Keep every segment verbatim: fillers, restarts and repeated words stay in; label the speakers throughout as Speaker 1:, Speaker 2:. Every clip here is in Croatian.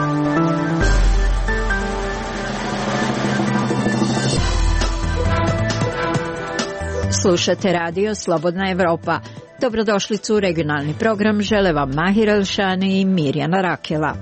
Speaker 1: Slušate radio Slobodna Evropa. Dobrodošlicu u regionalni program žele vam Mahir Elšani i Mirjana Rakela.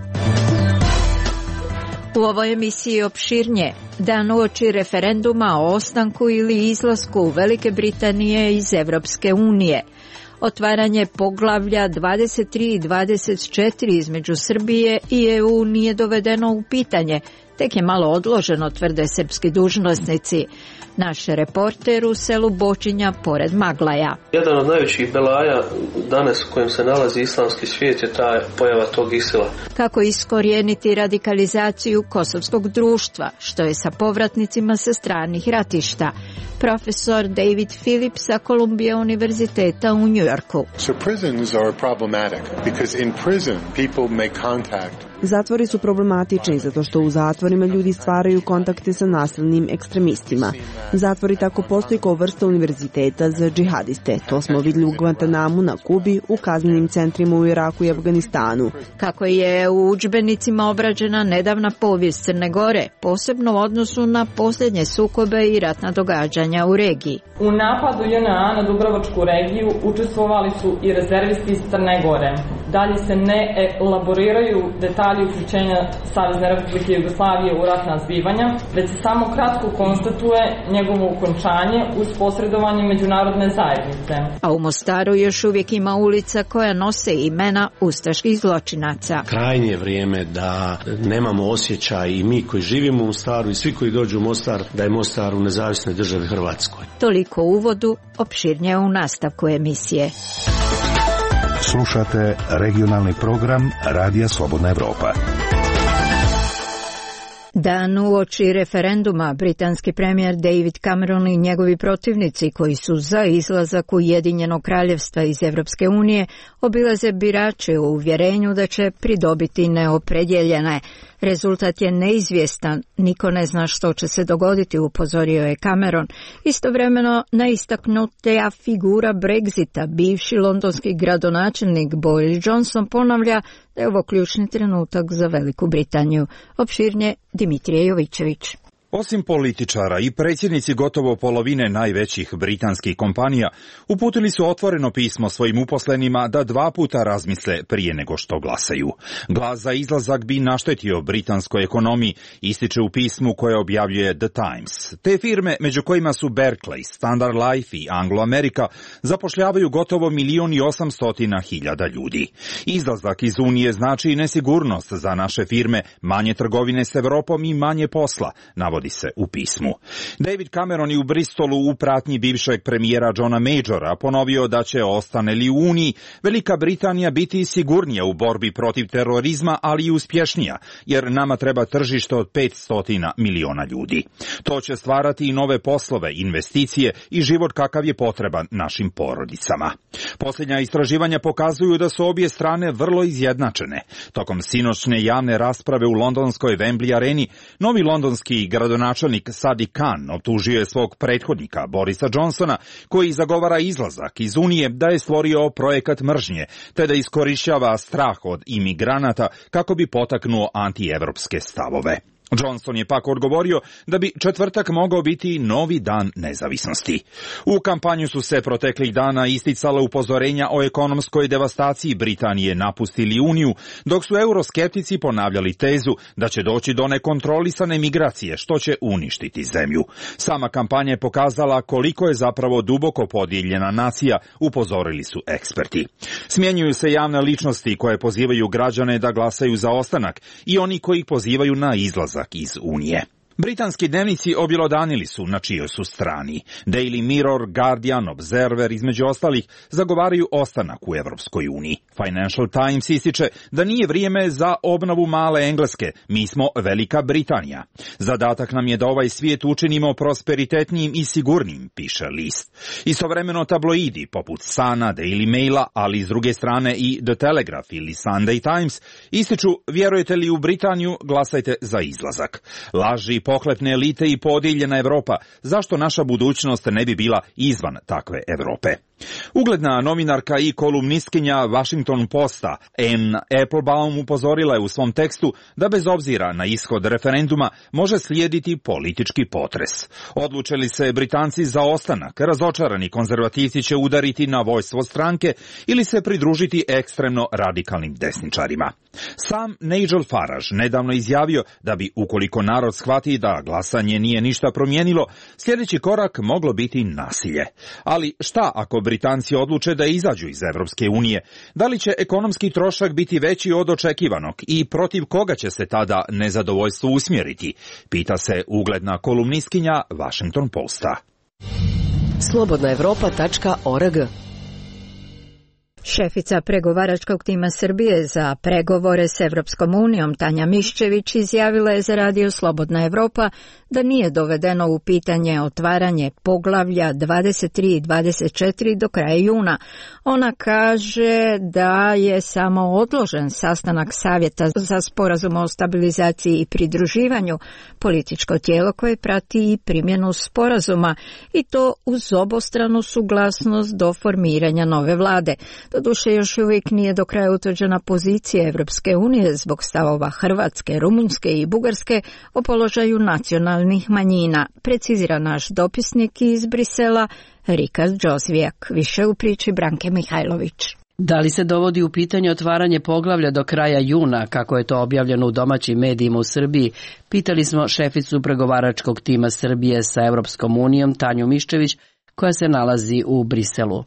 Speaker 1: U ovoj emisiji opširnije, dan uoči referenduma o ostanku ili izlasku Velike Britanije iz Evropske unije. Otvaranje poglavlja dvadeset tri i dvadeset četiri između Srbije i E U nije dovedeno u pitanje, tek je malo odloženo, tvrde srpski dužnosnici. Naš reporter u selu Bočinja pored Maglaja.
Speaker 2: Jedan od najvećih belaja danas u kojem se nalazi islamski svijet je ta pojava tog Isila.
Speaker 1: Kako iskorijeniti radikalizaciju kosovskog društva, što je sa povratnicima sa stranih ratišta? Profesor David Phillips sa Columbia univerziteta u Njujorku.
Speaker 3: So prisons are problematic because in prison people make contact.
Speaker 4: Zatvori su problematični zato što u zatvorima ljudi stvaraju kontakte sa nasilnim ekstremistima. Zatvori tako postoji kao vrsta univerziteta za džihadiste. To smo vidjeli u Guantanamu na Kubi, u kaznenim centrima u Iraku i Afganistanu.
Speaker 1: Kako je u udžbenicima obrađena nedavna povijest Crne Gore, posebno u odnosu na posljednje sukobe i ratna događanja u regiji.
Speaker 5: U napadu J N A na Dubrovačku regiju učestvovali su i rezervisti iz Crne Gore. Dalje se ne elaboriraju detalji uključenja Savezne Republike Jugoslavije u ratna zbivanja, već se samo kratko konstatuje njegovo ukončanje uz posredovanje međunarodne zajednice.
Speaker 1: A u Mostaru još uvijek ima ulica koja nose imena ustaških zločinaca.
Speaker 6: Krajnje je vrijeme da nemamo osjećaj i mi koji živimo u Mostaru i svi koji dođu u Mostar da je Mostar u nezavisnoj državi Hrvatskoj.
Speaker 1: Toliko u uvodu, opširnije u nastavku emisije.
Speaker 7: Slušate regionalni program Radija Slobodna Evropa.
Speaker 1: Dan uoči referenduma, britanski premijer David Cameron i njegovi protivnici koji su za izlazak Ujedinjenog kraljevstva iz Evropske unije obilaze birače u uvjerenju da će pridobiti neopredjeljene. Rezultat je neizvjestan, niko ne zna što će se dogoditi, upozorio je Cameron. Istovremeno najistaknutija figura Brexita, bivši londonski gradonačelnik Boris Johnson, ponavlja da je ovo ključni trenutak za Veliku Britaniju. Opširnije Dimitrije Jovićević.
Speaker 8: Osim političara i predsjednici gotovo polovine najvećih britanskih kompanija uputili su otvoreno pismo svojim uposlenima da dva puta razmisle prije nego što glasaju. Glas za izlazak bi naštetio britanskoj ekonomiji, ističe u pismu koje objavljuje The Times. Te firme, među kojima su Berkeley, Standard Life i Anglo America, zapošljavaju gotovo milion i osamstotina hiljada ljudi. Izlazak iz Unije znači i nesigurnost za naše firme, manje trgovine s Evropom i manje posla, navodi se u pismu. David Cameron je u Bristolu u pratnji bivšeg premijera Johna Majora ponovio da će, ostane li u Uniji, Velika Britanija biti sigurnija u borbi protiv terorizma, ali i uspješnija, jer nama treba tržište od petsto miliona ljudi. To će stvarati i nove poslove, investicije i život kakav je potreban našim porodicama. Posljednja istraživanja pokazuju da su obje strane vrlo izjednačene. Tokom sinoćne javne rasprave u londonskoj Wembley areni, novi londonski gradonačelnik Sadiq Khan optužio je svog prethodnika Borisa Johnsona, koji zagovara izlazak iz Unije, da je stvorio projekat mržnje, te da iskorišćava strah od imigranata kako bi potaknuo antievropske stavove. Johnson je pak odgovorio da bi četvrtak mogao biti novi dan nezavisnosti. U kampanju su se proteklih dana isticala upozorenja o ekonomskoj devastaciji Britanije napustili Uniju, dok su euroskeptici ponavljali tezu da će doći do nekontrolisane migracije, što će uništiti zemlju. Sama kampanja je pokazala koliko je zapravo duboko podijeljena nacija, upozorili su eksperti. Smjenjuju se javne ličnosti koje pozivaju građane da glasaju za ostanak i oni koji pozivaju na izlazak iz Unije. Britanski dnevnici objelodanili su na čijoj su strani. Daily Mirror, Guardian, Observer, između ostalih, zagovaraju ostanak u Evropskoj uniji. Financial Times ističe da nije vrijeme za obnovu male Engleske, mi smo Velika Britanija. Zadatak nam je da ovaj svijet učinimo prosperitetnijim i sigurnim, piše list. Istovremeno tabloidi poput Sana, Daily Maila, ali s druge strane i The Telegraph ili Sunday Times, ističu, vjerujete li u Britaniju, glasajte za izlazak. Laži, pohlepne elite i podijeljena Evropa, zašto naša budućnost ne bi bila izvan takve Evrope? Ugledna novinarka i kolumnistkinja Washington Posta Anne Applebaum upozorila je u svom tekstu da bez obzira na ishod referenduma može slijediti politički potres. Odluče li se Britanci za ostanak, razočarani konzervativci će udariti na vojstvo stranke ili se pridružiti ekstremno radikalnim desničarima. Sam Nigel Farage nedavno izjavio da bi, ukoliko narod shvati da glasanje nije ništa promijenilo, sljedeći korak moglo biti nasilje. Ali šta ako Britanci odluče da izađu iz Evropske unije? Da li će ekonomski trošak biti veći od očekivanog i protiv koga će se tada nezadovoljstvo usmjeriti? Pita se ugledna kolumnistkinja Washington Posta.
Speaker 9: slobodna evropa tačka org.
Speaker 1: Šefica pregovaračkog tima Srbije za pregovore s Evropskom unijom Tanja Miščević izjavila je za radio Slobodna Evropa da nije dovedeno u pitanje otvaranje poglavlja dvadeset tri i dvadeset četiri do kraja juna. Ona kaže da je samo odložen sastanak Savjeta za sporazum o stabilizaciji i pridruživanju, političko tijelo koje prati i primjenu sporazuma, i to uz obostranu suglasnost do formiranja nove vlade. Doduše, još uvijek nije do kraja utvrđena pozicija Evropske unije zbog stavova Hrvatske, Rumunjske i Bugarske o položaju nacionalnih manjina, precizira naš dopisnik iz Brisela Rikard Džozvijak. Više u priči Branke Mihajlović.
Speaker 10: Da li se dovodi u pitanje otvaranje poglavlja do kraja juna, kako je to objavljeno u domaćim medijima u Srbiji, pitali smo šeficu pregovaračkog tima Srbije sa Evropskom unijom Tanju Miščević, koja se nalazi u Briselu.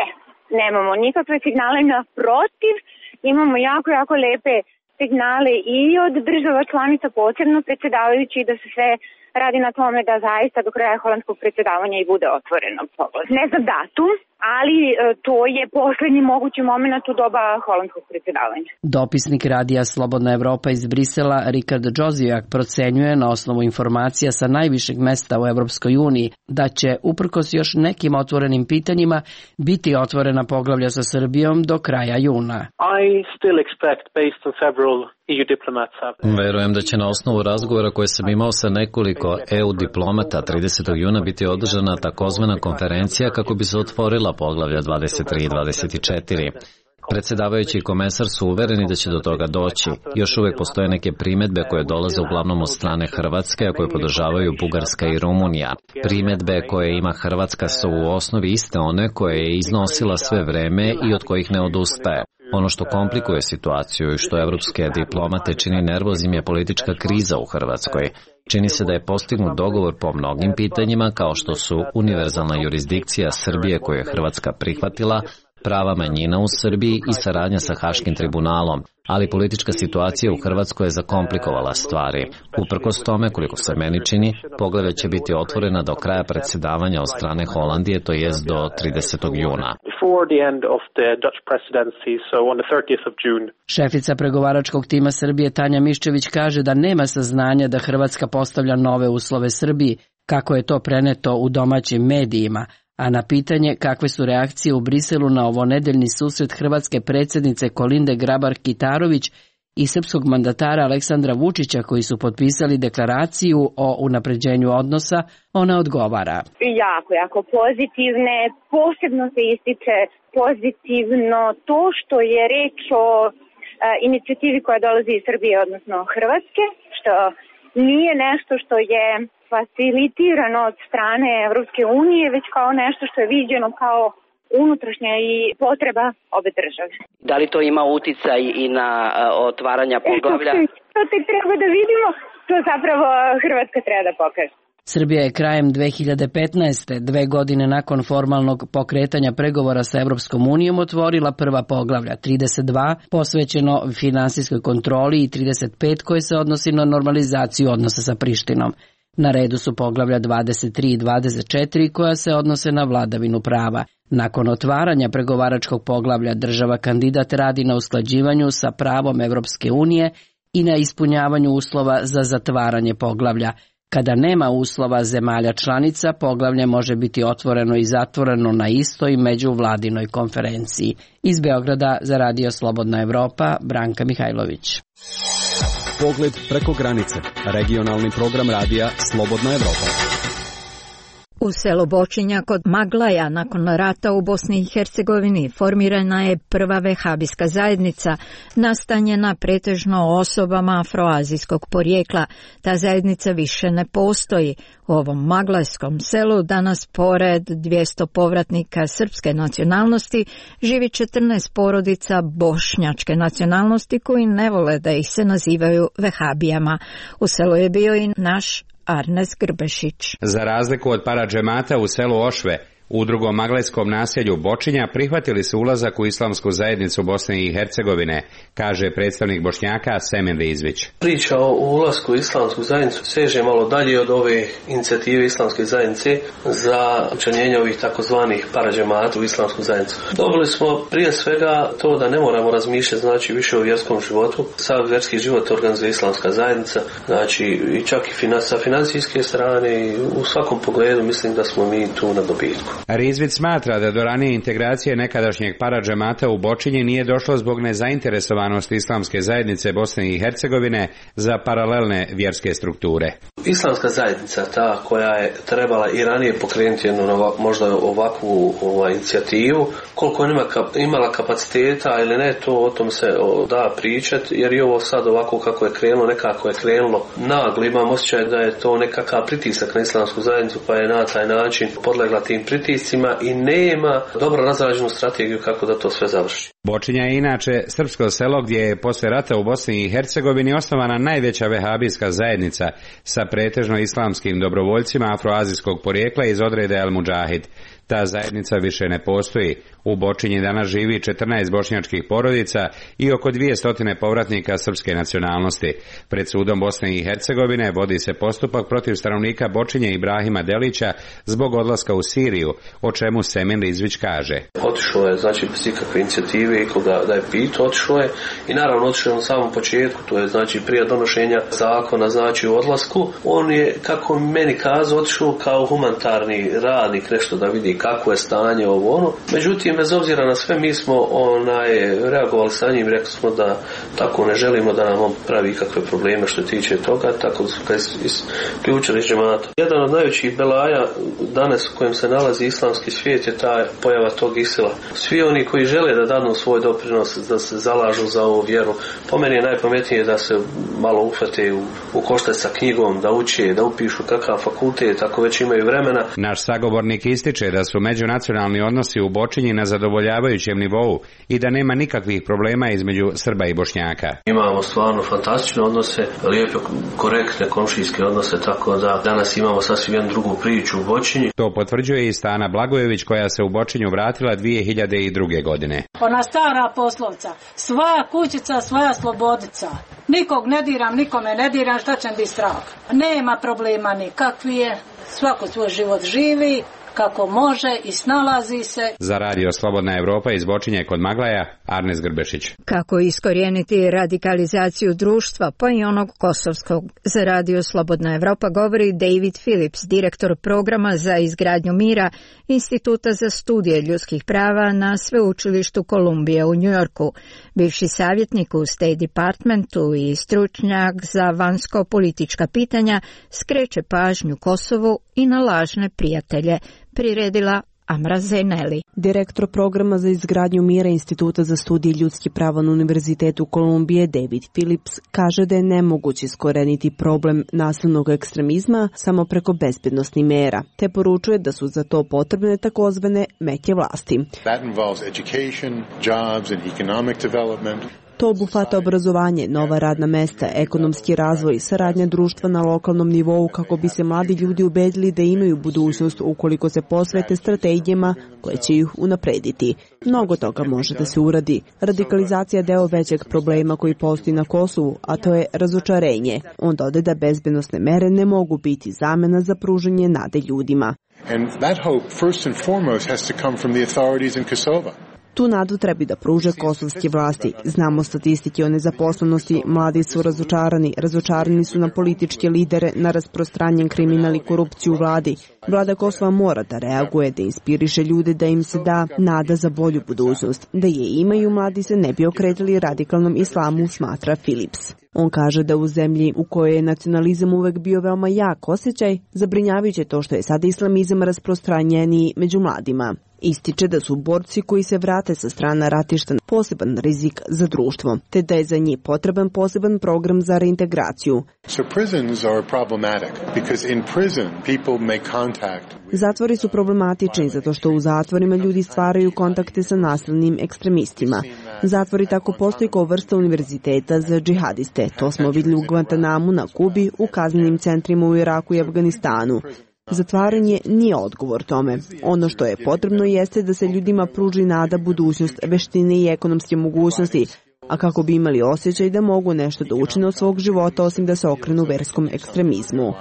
Speaker 11: Nemamo nikakve signale, naprotiv, imamo jako, jako lepe signale i od država članica, posebno predsjedavajući, da se sve radi na tome da zaista do kraja holandskog predsjedavanja i bude otvoreno poglavlje. Ne znam datum, ali to je posljednji mogući moment u doba holandskog predsjedavanja.
Speaker 10: Dopisnik radija Slobodna Evropa iz Brisela Rikard Džozijak procenjuje na osnovu informacija sa najvišeg mesta u Evropskoj uniji da će, uprkos još nekim otvorenim pitanjima, biti otvorena poglavlja sa Srbijom do kraja juna.
Speaker 12: I still expect, based on several E U diplomats have...
Speaker 13: Verujem da će na osnovu razgovora koje sam imao sa nekoliko E U diplomata tridesetog juna biti održana takozvana konferencija kako bi se otvorila poglavlja dvadeset tri i dvadeset četiri. Predsjedavajući i komesar su uvereni da će do toga doći. Još uvijek postoje neke primjedbe koje dolaze uglavnom od strane Hrvatske, a koje podržavaju Bugarska i Rumunija. Primjedbe koje ima Hrvatska su u osnovi iste one koje je iznosila sve vreme i od kojih ne odustaje. Ono što komplikuje situaciju i što evropske diplomate čini nervoznim je politička kriza u Hrvatskoj. Čini se da je postignut dogovor po mnogim pitanjima, kao što su univerzalna jurisdikcija Srbije koju je Hrvatska prihvatila, prava manjina u Srbiji i saradnja sa Haškim tribunalom, ali politička situacija u Hrvatskoj je zakomplikovala stvari. Uprkos tome, koliko se meni čini, poglavlje će biti otvorena do kraja predsjedavanja od strane Holandije, to jest do tridesetog juna.
Speaker 10: Šefica pregovaračkog tima Srbije Tanja Miščević kaže da nema saznanja da Hrvatska postavlja nove uslove Srbiji, kako je to preneto u domaćim medijima, a na pitanje kakve su reakcije u Briselu na ovonedeljni susret hrvatske predsjednice Kolinde Grabar-Kitarović i srpskog mandatara Aleksandra Vučića koji su potpisali deklaraciju o unapređenju odnosa, ona odgovara.
Speaker 11: Jako, jako pozitivne. Posebno se ističe pozitivno to što je reč o a, inicijativi koja dolazi iz Srbije, odnosno Hrvatske, što nije nešto što je facilitirano od strane Evropske unije, već kao nešto što je viđeno kao unutrašnja i potreba obe države.
Speaker 14: Da li to ima uticaj i na uh, otvaranja poglavlja?
Speaker 11: E, to, to te treba da vidimo, to zapravo Hrvatska treba da pokaže.
Speaker 10: Srbija je krajem dve hiljade petnaeste. dve godine nakon formalnog pokretanja pregovora sa Evropskom unijom, otvorila prva poglavlja, trideset dva posvećeno finansijskoj kontroli i trideset pet koje se odnosi na normalizaciju odnosa sa Prištinom. Na redu su poglavlja dvadeset tri i dvadeset četiri koja se odnose na vladavinu prava. Nakon otvaranja pregovaračkog poglavlja država kandidat radi na usklađivanju sa pravom Evropske unije i na ispunjavanju uslova za zatvaranje poglavlja. Kada nema uslova zemalja članica, poglavlje može biti otvoreno i zatvoreno na istoj međuvladinoj konferenciji. Iz Beograda za radio Slobodna Evropa, Branka Mihajlović.
Speaker 15: Pogled preko granice. Regionalni program radija Slobodna Evropa.
Speaker 1: U selu Bočinja kod Maglaja nakon rata u Bosni i Hercegovini formirana je prva vehabijska zajednica nastanjena pretežno osobama afroazijskog porijekla. Ta zajednica više ne postoji. U ovom maglajskom selu danas pored dvjesto povratnika srpske nacionalnosti živi četrnaest porodica bošnjačke nacionalnosti koji ne vole da ih se nazivaju vehabijama. U selu je bio i naš Arnes Grbešić.
Speaker 15: Za razliku od paradžemata u selu Ošve, u drugom maglajskom naselju Bočinja prihvatili su ulazak u islamsku zajednicu Bosne i Hercegovine, kaže predstavnik Bošnjaka Semin Rizvić.
Speaker 2: Priča o ulasku u islamsku zajednicu seže malo dalje od ove inicijative islamske zajednice za učlanjenje ovih takozvanih paradžemata u islamsku zajednicu. Dobili smo prije svega to da ne moramo razmišljati znači više o vjerskom životu. Sav vjerski život organizuje islamska zajednica, znači i čak i sa financijske strane i u svakom pogledu mislim da smo mi tu na dobitku.
Speaker 15: Rizvić smatra da do ranije integracije nekadašnjeg paradžemata u Bočinji nije došlo zbog nezainteresovanosti islamske zajednice Bosne i Hercegovine za paralelne vjerske strukture.
Speaker 2: Islamska zajednica, ta koja je trebala i ranije pokrenuti jednu možda ovakvu ova, inicijativu, koliko je imala kapaciteta ili ne, to o tom se o, da pričati, jer i ovo sad ovako kako je krenulo, nekako je krenulo naglo, imam osjećaj da je to nekakav pritisak na islamsku zajednicu, pa je na taj način podlegla tim pritiscima i nema dobro razrađenu strategiju kako da to sve završi.
Speaker 15: Bočinja je inače srpsko selo gdje je posle rata u Bosni i Hercegovini osnovana najveća vehabijska zajednica sa pretežno islamskim dobrovoljcima afroazijskog porijekla iz odreda El Mudžahid. Ta zajednica više ne postoji. U Bočinji danas živi četrnaest bošnjačkih porodica i oko dvjesto povratnika srpske nacionalnosti. Pred sudom Bosne i Hercegovine vodi se postupak protiv stanovnika Bočinje Ibrahima Delića zbog odlaska u Siriju, o čemu Semin Rizvić kaže.
Speaker 2: Otišao je, znači, bez ikakve inicijative i koga da je pitao, otišao je i naravno otišao je u samom početku, to je znači prije donošenja zakona, znači u odlasku. On je, kako meni kazao, otišao kao humanitarni radnik, nešto da vidi kako je stanje ovo ono. Međutim, bez obzira na sve, mi smo onaj, reagovali sa njim, rekli smo da tako ne želimo da nam on pravi kakve probleme što tiče toga, tako da su ga isključili iz džemata. Jedan od najvećih belaja danas u kojem se nalazi islamski svijet je ta pojava tog Isila. Svi oni koji žele da danu svoj doprinos, da se zalažu za ovu vjeru, po meni je najpametnije da se malo ufate u, u koštac sa knjigom, da uče, da upišu kakav fakultet, ako već imaju vremena.
Speaker 15: Naš sagovornik ističe da su međunacionalni odnosi u Bočinji na zadovoljavajućem nivou i da nema nikakvih problema između Srba i Bošnjaka.
Speaker 2: Imamo stvarno fantastične odnose, lijepe, korektne komšijske odnose, tako da danas imamo sasvim jednu drugu priču u Bočinji.
Speaker 15: To potvrđuje i Stana Blagojević koja se u Bočinju vratila dvije hiljade druge. godine.
Speaker 16: Ona stara poslovca, svoja kućica, svoja slobodica. Nikog ne diram, nikome ne diram, šta će biti strah. Nema problema nikakvi je, svako svoj život živi kako može i snalazi se.
Speaker 15: Za radio Slobodna Evropa iz Bočinje kod Maglaja, Arnes Grbešić.
Speaker 1: Kako iskorijeniti radikalizaciju društva, pa i onog kosovskog? Za radio Slobodna Evropa govori David Phillips, direktor programa za izgradnju mira Instituta za studije ljudskih prava na sveučilištu Kolumbije u Njujorku. Bivši savjetnik u State Departmentu i stručnjak za vanjsko-politička pitanja skreće pažnju Kosovu i na lažne prijatelje, priredila Amra Zeneli.
Speaker 4: Direktor programa za izgradnju mira Instituta za studije ljudskih prava na Univerzitetu Kolumbije David Phillips kaže da je nemoguće iskoreniti problem nasilnog ekstremizma samo preko bezbednosnih mera, te poručuje da su za to potrebne takozvane meke vlasti.
Speaker 3: That involves education, jobs and economic development.
Speaker 4: To obuhvata obrazovanje, nova radna mesta, ekonomski razvoj, saradnja društva na lokalnom nivou kako bi se mladi ljudi ubedili da imaju budućnost ukoliko se posvete strategijama koje će ih unaprediti. Mnogo toga može da se uradi. Radikalizacija je deo većeg problema koji postoji na Kosovu, a to je razočarenje. On dodaje da bezbednosne mere ne mogu biti zamena za pružanje nade ljudima.
Speaker 3: And that hope first and foremost has to come from the authorities in Kosovo.
Speaker 4: Tu nadu treba da pruže kosovske vlasti. Znamo statistike o nezaposlenosti, mladi su razočarani, razočarani su na političke lidere, na rasprostranjen kriminal i korupciju u vladi. Vlada Kosova mora da reaguje, da inspiriše ljude, da im se da nada za bolju budućnost. Da je imaju, mladi se ne bi okretili radikalnom islamu, smatra Philips. On kaže da u zemlji u kojoj je nacionalizam uvek bio veoma jak osjećaj, zabrinjavajuće to što je sad islamizam rasprostranjeniji među mladima. Ističe da su borci koji se vrate sa strana ratišta poseban rizik za društvo, te da je za njih potreban poseban program za reintegraciju.
Speaker 3: So prisons are problematic because in prison people make contact.
Speaker 4: Zatvori su problematični zato što u zatvorima ljudi stvaraju kontakte sa nasilnim ekstremistima. Zatvori tako postoji kao vrsta univerziteta za džihadiste. To smo vidjeli u Guantanamu na Kubi, u kaznenim centrima u Iraku i Afganistanu. Zatvaranje nije odgovor tome. Ono što je potrebno jeste da se ljudima pruži nada, budućnost, veštine i ekonomske mogućnosti, a kako bi imali osjećaj da mogu nešto da učine od svog života osim da se okrenu verskom ekstremizmu.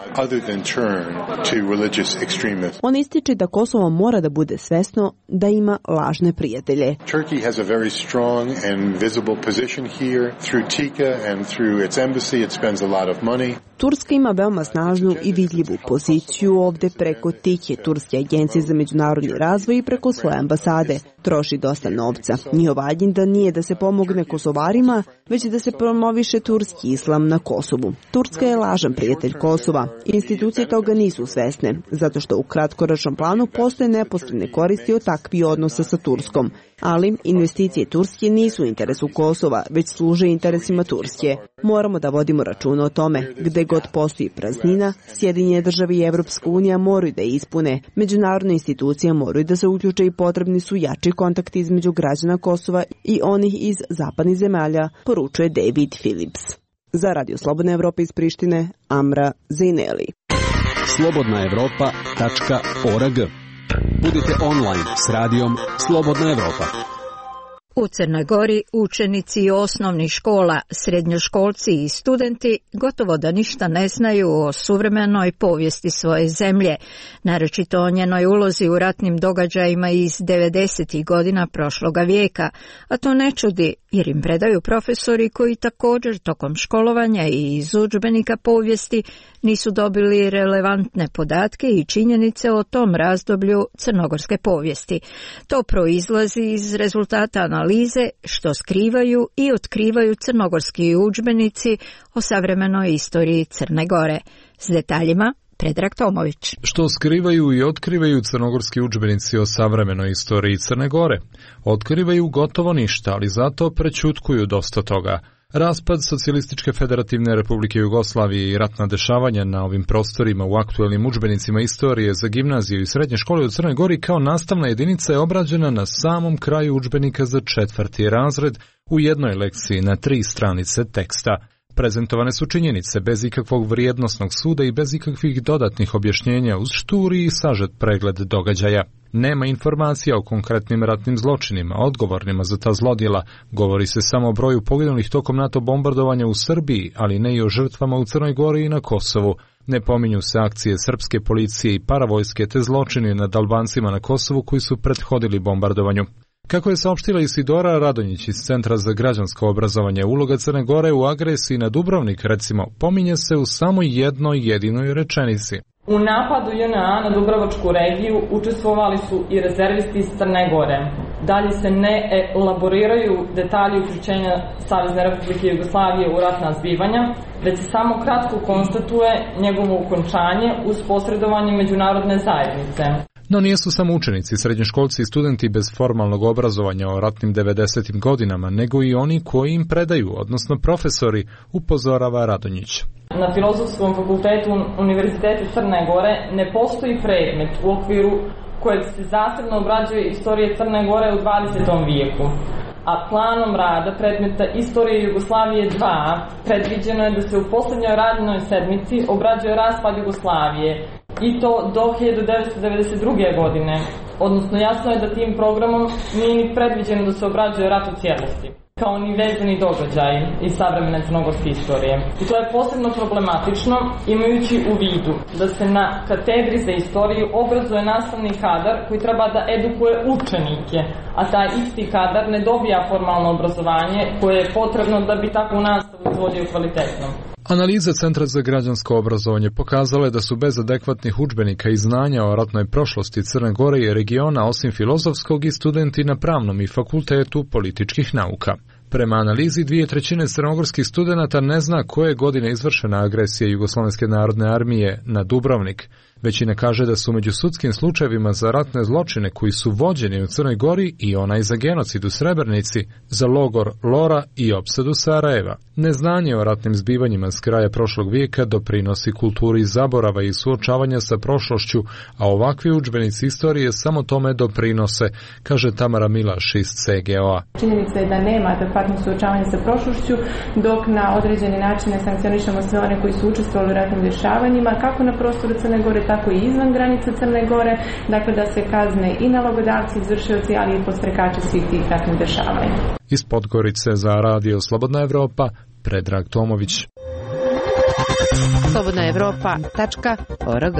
Speaker 4: On ističe da Kosovo mora da bude svesno da ima lažne prijatelje.
Speaker 3: Turkey has a very strong and visible position here through T I C A and through its embassy it spends a lot of money.
Speaker 4: Turska ima veoma snažnu i vidljivu poziciju ovde preko T I C A, Turske agencije za međunarodni razvoj, i preko svoje ambasade. Troši dosta novca. Njihov agenda nije da se pomogne Kosovarima, već da se promoviše turski islam na Kosovu. Turska je lažan prijatelj Kosova. Institucije toga nisu svesne, zato što u kratkoročnom planu postoje neposredne koristi od takvih odnosa sa Turskom. Ali investicije Turske nisu u interesu Kosova, već služe interesima Turske. Moramo da vodimo računa o tome. Gde god postoji praznina, Sjedinjene države i Evropska unija moraju da ispune. Međunarodne institucije moraju da se uključe i potrebni su jači kontakti između građana Kosova i onih iz zapadnih zemalja, poručuje David Phillips. Za Radio Slobodna Evropa iz Prištine, Amra Zejneli.
Speaker 17: slobodna evropa tačka org. Budite online s radijom Slobodna Evropa.
Speaker 1: U Crnoj Gori učenici osnovnih škola, srednjoškolci i studenti gotovo da ništa ne znaju o suvremenoj povijesti svoje zemlje, naročito o njenoj ulozi u ratnim događajima iz devedesetih godina prošloga vijeka, a to ne čudi jer im predaju profesori koji također tokom školovanja i iz udžbenika povijesti nisu dobili relevantne podatke i činjenice o tom razdoblju crnogorske povijesti. To proizlazi iz rezultata analize što skrivaju i otkrivaju crnogorski udžbenici o savremenoj istoriji Crne Gore. S detaljima Predrag Tomović.
Speaker 18: Što skrivaju i otkrivaju crnogorski udžbenici o savremenoj istoriji Crne Gore? Otkrivaju gotovo ništa, ali zato prećutkuju dosta toga. Raspad Socijalističke federativne Republike Jugoslavije i ratna dešavanja na ovim prostorima u aktuelnim udžbenicima istorije za gimnaziju i srednje škole u Crnoj Gori kao nastavna jedinica je obrađena na samom kraju udžbenika za četvrti razred u jednoj lekciji na tri stranice teksta. Prezentovane su činjenice bez ikakvog vrijednosnog suda i bez ikakvih dodatnih objašnjenja uz šturi i sažet pregled događaja. Nema informacija o konkretnim ratnim zločinima, odgovornima za ta zlodjela. Govori se samo o broju poginulih tokom NATO bombardovanja u Srbiji, ali ne i o žrtvama u Crnoj Gori i na Kosovu. Ne pominju se akcije srpske policije i paravojske te zločini nad Albancima na Kosovu koji su prethodili bombardovanju. Kako je saopštila Isidora Radonjić iz Centra za građansko obrazovanje, uloga Crne Gore u agresiji na Dubrovnik, recimo, pominje se u samo jednoj jedinoj rečenici.
Speaker 5: U napadu J N A na Dubrovačku regiju učestvovali su i rezervisti iz Crne Gore. Dalje se ne elaboriraju detalji uključenja Savezne Republike Jugoslavije u ratna zbivanja, već se samo kratko konstatuje njegovo ukončanje uz posredovanje međunarodne zajednice.
Speaker 18: No nijesu samo učenici, srednjoškolci i studenti bez formalnog obrazovanja o ratnim devedesetim godinama, nego i oni koji im predaju, odnosno profesori, upozorava Radonjić.
Speaker 5: Na Filozofskom fakultetu Univerziteta Crne Gore ne postoji predmet u okviru kojeg se zasebno obrađuje istorija Crne Gore u dvadesetom vijeku. A planom rada predmeta Istorije Jugoslavije dva predviđeno je da se u posljednjoj radnoj sedmici obrađuje raspad Jugoslavije, i to do hiljadu devetsto devedeset druge. godine. Odnosno jasno je da tim programom nije ni predviđeno da se obrađuje rat u cijelosti. kao ni vezani događaj iz savremene crnogorske istorije. I to je posebno problematično imajući u vidu da se na katedri za istoriju obrazuje nastavni kadar koji treba da edukuje učenike, a taj isti kadar ne dobija formalno obrazovanje koje je potrebno da bi takvu nastavu izvodio kvalitetno.
Speaker 18: Analize Centra za građansko obrazovanje pokazale da su bez adekvatnih udžbenika i znanja o ratnoj prošlosti Crne Gore i regiona, osim filozofskog, i studenti na Pravnom i Fakultetu političkih nauka. Prema analizi, dvije trećine crnogorskih studenata ne zna koje godine izvršena agresija Jugoslovenske narodne armije na Dubrovnik. Većina kaže da su među sudskim slučajevima za ratne zločine koji su vođeni u Crnoj Gori i onaj za genocid u Srebrenici, za logor Lora i opsadu Sarajeva. Neznanje o ratnim zbivanjima s kraja prošlog vijeka doprinosi kulturi zaborava i suočavanja sa prošlošću, a ovakvi udžbenici istorije samo tome doprinose, kaže Tamara Milaš iz C G O A.
Speaker 19: Činjenica je da nema adekvatno suočavanje sa prošlošću, dok na određeni način sankcionišemo sve one koji su učestvovali u ratnim dešavanjima, kako na prostoru Crne Gore, tako i izvan granica Crne Gore, dakle da se kazne i nalogodavci, izvršioci, ali i podstrekači svih tih ratnih dešavanja.
Speaker 18: Iz Podgorice za Radio Slobodna Evropa, Predrag Tomović.
Speaker 9: slobodna evropa tačka org.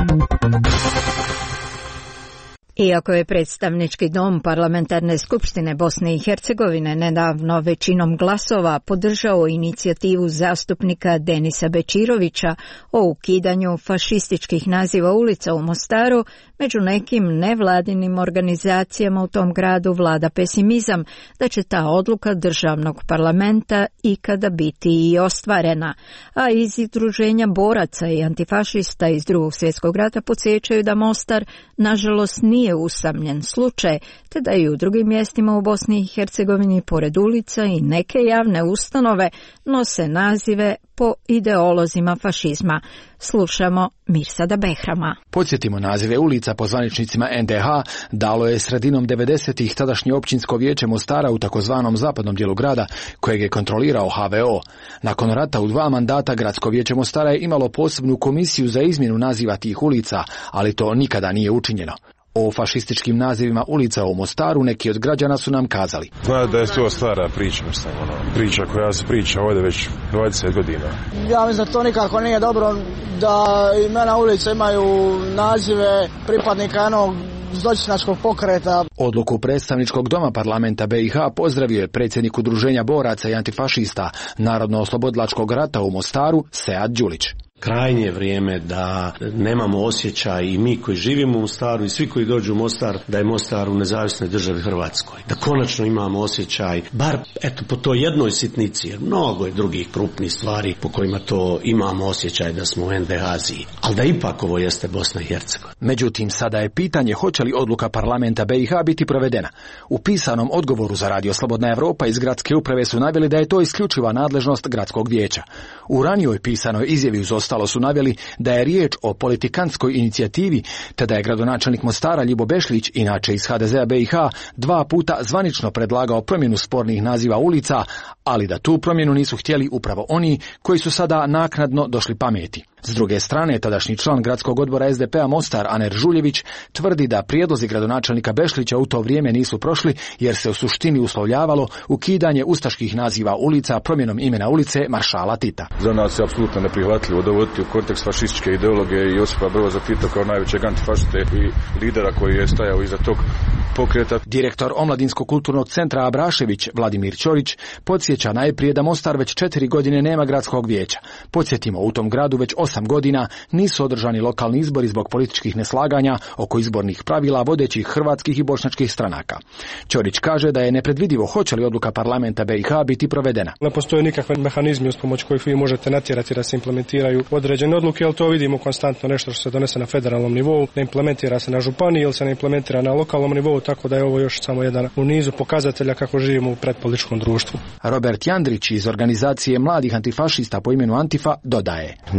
Speaker 1: Iako je predstavnički dom Parlamentarne skupštine Bosne i Hercegovine nedavno većinom glasova podržao inicijativu zastupnika Denisa Bečirovića o ukidanju fašističkih naziva ulica u Mostaru, među nekim nevladinim organizacijama u tom gradu vlada pesimizam da će ta odluka državnog parlamenta ikada biti i ostvarena, a iz udruženja boraca i antifašista iz Drugog svjetskog rata podsjećaju da Mostar nažalost nije usamljen slučaj, te da i u drugim mjestima u Bosni i Hercegovini pored ulica i neke javne ustanove nose nazive po ideolozima fašizma. Slušamo Mirsada Behrama.
Speaker 20: Podsjetimo, nazive ulica po zvaničnicima N D H dalo je sredinom devedesetih tadašnje općinsko vijeće Mostara u takozvanom zapadnom dijelu grada, kojeg je kontrolirao H V O. Nakon rata u dva mandata gradsko vijeće Mostara je imalo posebnu komisiju za izmjenu naziva tih ulica, ali to nikada nije učinjeno. O fašističkim nazivima ulica u Mostaru neki od građana su nam kazali.
Speaker 21: Zna da je to stara priča, mislim, ono, priča koja se priča ovdje već dvadeset godina.
Speaker 22: Ja mislim da to nikako nije dobro da imena ulica imaju nazive pripadnika jednog zločinačkog pokreta.
Speaker 20: Odluku predstavničkog doma parlamenta B i H pozdravio je predsjednik udruženja boraca i antifašista Narodno-oslobodilačkog rata u Mostaru, Sead Đulić.
Speaker 6: Krajnje je vrijeme da nemamo osjećaj i mi koji živimo u Mostaru i svi koji dođu u Mostar, da je Mostar u nezavisnoj državi Hrvatskoj. Da konačno imamo osjećaj, bar eto po toj jednoj sitnici, jer mnogo je drugih krupnih stvari po kojima to imamo osjećaj da smo u N D H-ziji. Ali da ipak ovo jeste Bosna i Hercegovina.
Speaker 20: Međutim, sada je pitanje hoće li odluka parlamenta B i H biti provedena. U pisanom odgovoru za Radio Slobodna Evropa iz gradske uprave su naveli da je to isključiva nadležnost gradskog vijeća. U ranijoj pisanoj izjavi uz ostalo su naveli da je riječ o politikantskoj inicijativi, te da je gradonačelnik Mostara Ljibo Bešlić, inače iz H D Z-a B i H, dva puta zvanično predlagao promjenu spornih naziva ulica, ali da tu promjenu nisu htjeli upravo oni koji su sada naknadno došli pameti. S druge strane, tadašnji član gradskog odbora S D P-a Mostar, Aner Žuljević, tvrdi da prijedlozi gradonačelnika Bešlića u to vrijeme nisu prošli jer se u suštini uslovljavalo ukidanje ustaških naziva ulica promjenom imena ulice maršala Tita.
Speaker 21: Za nas je apsolutno neprihvatljivo dovoditi u kontekst fašističke ideologije i Josipa Broza Tita kao najvećeg antifašiste i lidera koji je stajao iza tog pokreta.
Speaker 20: Direktor Omladinskog kulturnog centra Abrašević, Vladimir Ćorić, podsjeća najprije da Mostar već četiri godine nema gradskog vijeća. Podsjetimo, u tom gradu već osam godina nisu održani lokalni izbori zbog političkih neslaganja oko izbornih pravila vodećih hrvatskih i bošnjačkih stranaka. Ćorić kaže da je nepredvidivo hoće li odluka parlamenta B i H biti provedena.
Speaker 23: Ne postoje nikakve mehanizmi uz pomoć kojih vi možete natjerati da se implementiraju određene odluke, ali to vidimo konstantno nešto što se donese na federalnom nivou, ne implementira se na županiji ili se ne implementira na lokalnom nivou, tako da je ovo još samo jedan u nizu pokazatelja kako živimo u predpolitičkom društvu.
Speaker 20: Robert Jandrić iz organizacije mladih antifašista po imenu Antifa dodaje.
Speaker 24: Ne vidim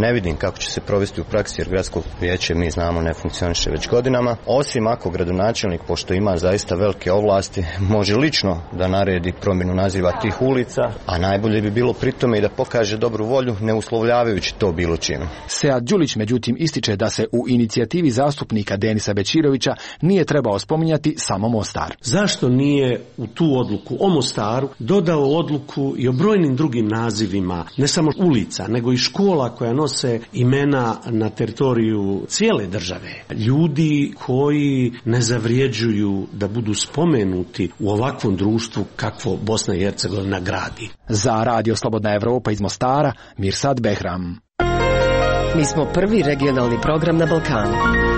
Speaker 7: kako će se provesti u praksi, jer gradsko vijeće, mi znamo, ne funkcioniše već godinama. Osim ako gradonačelnik, pošto ima zaista velike ovlasti, može lično da naredi promjenu naziva tih ulica, a najbolje bi bilo pritome i da pokaže dobru volju, ne uslovljavajući to bilo čim.
Speaker 20: Sead Đulić međutim ističe da se u inicijativi zastupnika Denisa Bečirovića nije trebao spominjati samo Mostar.
Speaker 6: Zašto nije u tu odluku o Mostaru dodao odluku i o brojnim drugim nazivima, ne samo ulica, nego i škola koja nose imena na teritoriju cijele države? Ljudi koji ne zavrijeđuju da budu spomenuti u ovakvom društvu kakvo Bosna i Hercegovina gradi.
Speaker 20: Za Radio Slobodna Evropa iz Mostara, Mirsad Behram.
Speaker 8: Mi smo prvi regionalni program na Balkanu.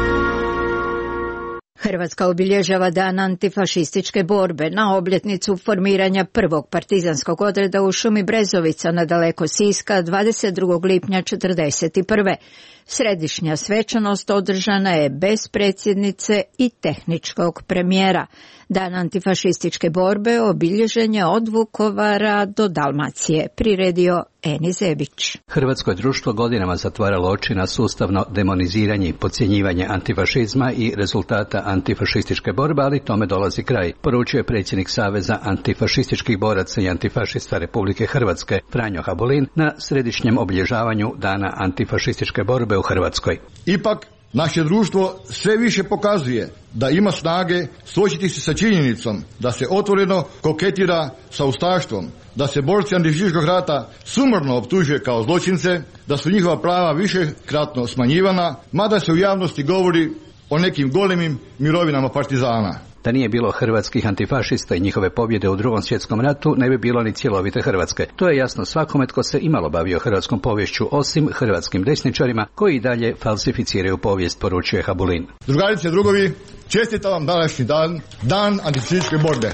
Speaker 1: Hrvatska obilježava dan antifašističke borbe na obljetnicu formiranja prvog partizanskog odreda u šumi Brezovica nedaleko Siska dvadeset drugog lipnja četrdeset prve. Središnja svečanost održana je bez predsjednice i tehničkog premijera. Dan antifašističke borbe obilježen je od Vukovara do Dalmacije, priredio Eni Zebić.
Speaker 12: Hrvatsko je društvo godinama zatvaralo oči na sustavno demoniziranje i podcjenjivanje antifašizma i rezultata antifašističke borbe, ali tome dolazi kraj, poručio je predsjednik Saveza antifašističkih boraca i antifašista Republike Hrvatske Franjo Habulin na središnjem obilježavanju Dana antifašističke borbe u Hrvatskoj.
Speaker 24: Ipak, naše društvo sve više pokazuje da ima snage suočiti se sa činjenicom da se otvoreno koketira sa ustaštvom, da se borci antifašističkog rata sumorno optužuje kao zločince, da su njihova prava višekratno smanjivana, mada se u javnosti govori o nekim golemim mirovinama partizana.
Speaker 12: Da nije bilo hrvatskih antifašista i njihove pobjede u Drugom svjetskom ratu, ne bi bilo ni cjelovite Hrvatske. To je jasno svakome tko se imalo bavio hrvatskom poviješću, osim hrvatskim desničarima koji dalje falsificiraju povijest, poručuje Habulin.
Speaker 24: Drugarice i drugovi, čestitam vam današnji dan, dan antifašističke borbe.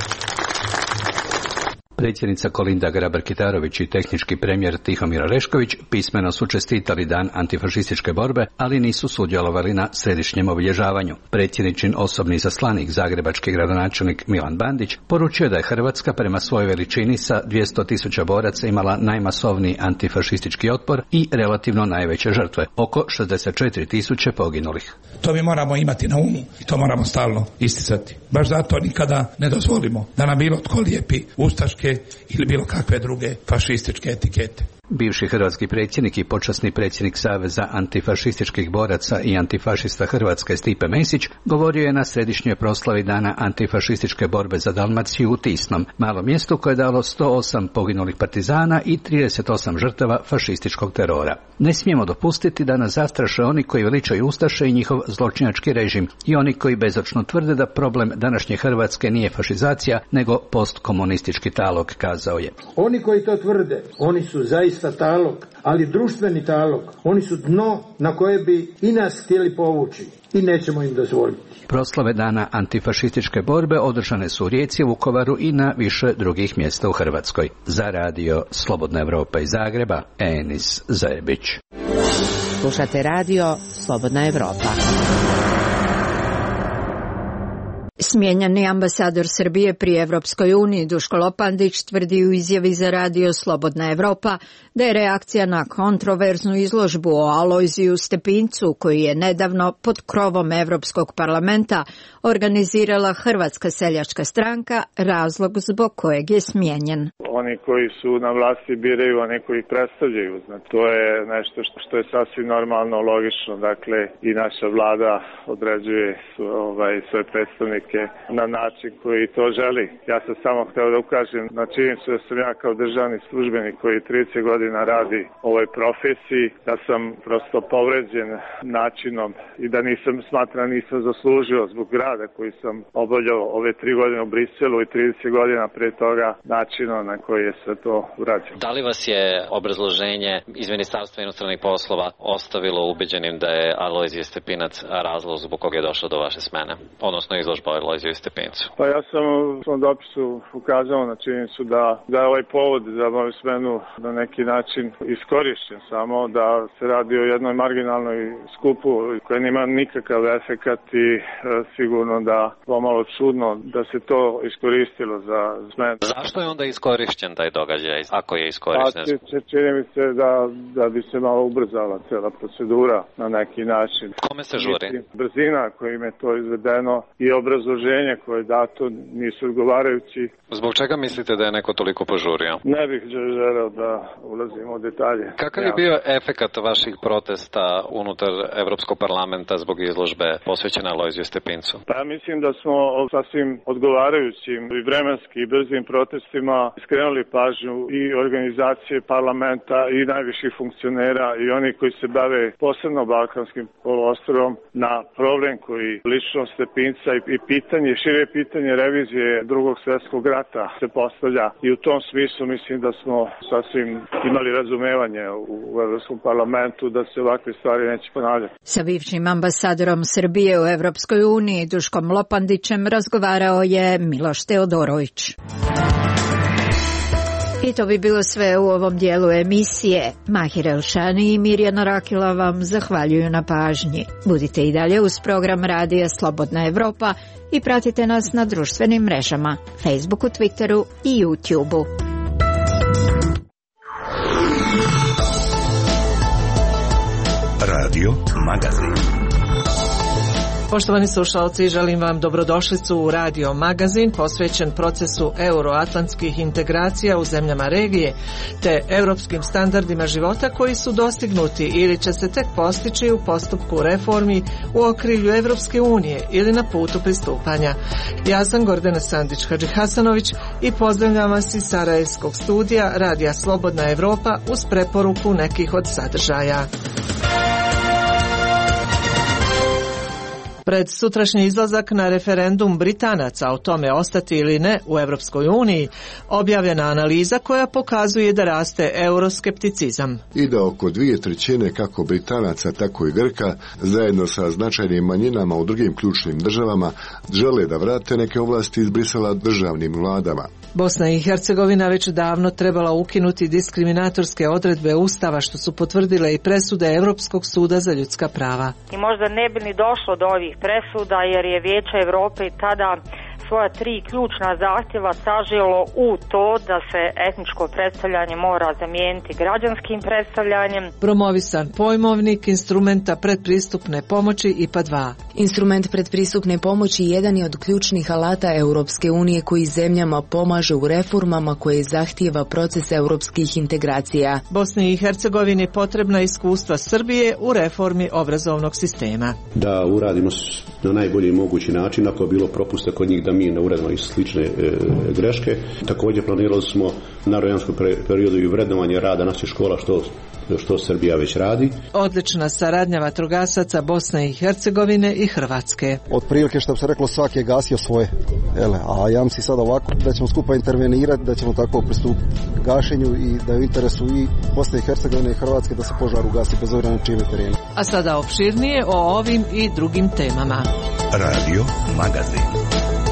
Speaker 12: Predsjednica Kolinda Grabar-Kitarović i tehnički premijer Tihomir Orešković pismeno su čestitali dan antifašističke borbe, ali nisu sudjelovali na središnjem obilježavanju. Predsjedničin osobni izaslanik, zagrebački gradonačelnik Milan Bandić, poručio da je Hrvatska prema svojoj veličini sa dvjesto tisuća boraca imala najmasovniji antifašistički otpor i relativno najveće žrtve, oko šezdeset četiri tisuće poginulih.
Speaker 25: To mi moramo imati na umu i to moramo stalno isticati. Baš zato nikada ne dozvolimo da nam bilo tko lijepi ustaške ili bilo kakve druge fašističke etikete.
Speaker 12: Bivši hrvatski predsjednik i počasni predsjednik Saveza antifašističkih boraca i antifašista Hrvatske Stipe Mesić govorio je na središnjoj proslavi Dana antifašističke borbe za Dalmaciju u Tisnom, malom mjestu koje je dalo sto osam poginulih partizana i trideset osam žrtava fašističkog terora. Ne smijemo dopustiti da nas zastraše oni koji veličaju ustaše i njihov zločinački režim i oni koji bezočno tvrde da problem današnje Hrvatske nije fašizacija nego postkomunistički talog, kazao je.
Speaker 26: Oni koji to tvrde, oni su zaista talog, ali društveni talog. Oni su dno na koje bi i nas htjeli povući i nećemo im dozvoliti.
Speaker 12: Proslave Dana antifašističke borbe održane su u Rijeci, Vukovaru i na više drugih mjesta u Hrvatskoj. Za radio Slobodna Evropa iz Zagreba, Enis Zebić.
Speaker 9: Slušate radio Slobodna Evropa.
Speaker 1: Smijenjeni ambasador Srbije pri Evropskoj uniji Duško Lopandić tvrdi u izjavi za radio Slobodna Evropa da je reakcija na kontroverznu izložbu o Alojziju Stepincu, koji je nedavno pod krovom Evropskog parlamenta organizirala Hrvatska seljačka stranka, razlog zbog kojeg je smijenjen.
Speaker 27: Oni koji su na vlasti biraju, oni koji predstavljaju. Znači, to je nešto što je sasvim normalno, logično. Dakle, i naša vlada određuje ovaj, svoje predstavnike na način koji to želi. Ja sam samo htio da ukažem na činjenicu da sam ja kao državni službenik koji trideset godina radi u ovoj profesiji, da sam prosto povređen načinom i da nisam smatram nisam zaslužio zbog rada koji sam obavljao ove tri godine u Briselu i trideset godina pre toga načina na koji je sve to urađeno.
Speaker 13: Da li vas je obrazloženje iz Ministarstva inostranih poslova ostavilo ubeđenim da je Alojzije Stepinac razlog zbog koga je došlo do vaše smene, odnosno izložba o
Speaker 2: Lojziju Stepincu?
Speaker 27: Pa ja sam u svom dopisu ukazao na činjenicu da, da je ovaj povod za moju smenu na neki način iskorišćen, samo da se radi o jednoj marginalnoj skupu koja nema nikakav efekat i e, sigurno da pomalo čudno da se to iskoristilo za smenu.
Speaker 2: Zašto je onda iskorišćen taj događaj, ako je iskorišten?
Speaker 27: Pa, čini mi se da, da bi se malo ubrzala cela procedura na neki način.
Speaker 2: Kome se žuri?
Speaker 27: Brzina kojim je to izvedeno i obrazloženje koje je dato nisu odgovarajući.
Speaker 2: Zbog čega mislite da je neko toliko požurio?
Speaker 27: Ne bih želeo da ulazim u detalje.
Speaker 2: Kakav je bio efekat vaših protesta unutar Evropskog parlamenta zbog izložbe posvećene Lojziju Stepincu?
Speaker 27: Pa ja mislim da smo sasvim odgovarajućim i vremenski i brzim protestima skrenuli pažnju i organizacije parlamenta i najviših funkcionera i oni koji se bave posebno Balkanskim poluostrovom na problem koji lično Stepinca i pitanje, šire pitanje revizije drugog svjetskog rata se postavlja i u tom smislu mislim da smo sasvim imali razumevanje u Evropskom parlamentu da se ovakve stvari neće ponavljati.
Speaker 1: Sa bivšim ambasadorom Srbije u Evropskoj uniji Duškom Lopandićem razgovarao je Miloš Teodorović. I to bi bilo sve u ovom dijelu emisije. Mahir Elšani i Mirjana Rakila vam zahvaljuju na pažnji. Budite i dalje uz program Radija Slobodna Evropa i pratite nas na društvenim mrežama, Facebooku, Twitteru i YouTubeu.
Speaker 3: Radio Magazin.
Speaker 10: Poštovani slušalci, želim vam dobrodošlicu u Radio Magazin posvećen procesu euroatlantskih integracija u zemljama regije te europskim standardima života koji su dostignuti ili će se tek postići u postupku reformi u okrilju Evropske unije ili na putu pristupanja. Ja sam Gordana Sandić-Hadžihasanović i pozdravljam vas iz Sarajevskog studija Radija Slobodna Evropa uz preporuku nekih od sadržaja. Pred sutrašnji izlazak na referendum Britanaca o tome ostati ili ne u Evropskoj uniji, objavljena analiza koja pokazuje da raste euroskepticizam.
Speaker 11: I da oko dvije trećine kako Britanaca, tako i Grka, zajedno sa značajnim manjinama u drugim ključnim državama, žele da vrate neke ovlasti iz Brisela državnim vladama.
Speaker 10: Bosna i Hercegovina već davno trebala ukinuti diskriminatorske odredbe Ustava što su potvrdile i presude Europskog suda za ljudska prava.
Speaker 14: I možda ne bi ni došlo do ovih presuda jer je Vijeće Evrope i tada svoja tri ključna zahtjeva saželo u to da se etničko predstavljanje mora zamijeniti građanskim predstavljanjem.
Speaker 10: Promovisan pojmovnik instrumenta predpristupne pomoći I P A dva.
Speaker 15: Instrument predpristupne pomoći jedan je od ključnih alata Europske unije koji zemljama pomaže u reformama koje zahtijeva proces europskih integracija.
Speaker 10: Bosni i Hercegovini potrebna iskustva Srbije u reformi obrazovnog sistema.
Speaker 16: Da uradimo na najbolji mogući način, ako je bilo propusta kod njih da mi ne uradimo i slične e, greške. Također planirali smo na rojanskom periodu i vrednovanje rada naših škola što što Srbija već radi.
Speaker 10: Odlična saradnja vatrogasaca Bosne i Hercegovine i Hrvatske.
Speaker 28: Od prilike što bi se reklo svaki je gasio svoje. Ele, a ja mislim sad ovako da ćemo skupa intervenirati, da ćemo tako pristupiti gašenju i da je u interesu i Bosne i Hercegovine i Hrvatske da se požar ugasi bez obzira na čijem terenu.
Speaker 10: A sada opširnije o ovim i drugim temama.
Speaker 3: Radio Magazin.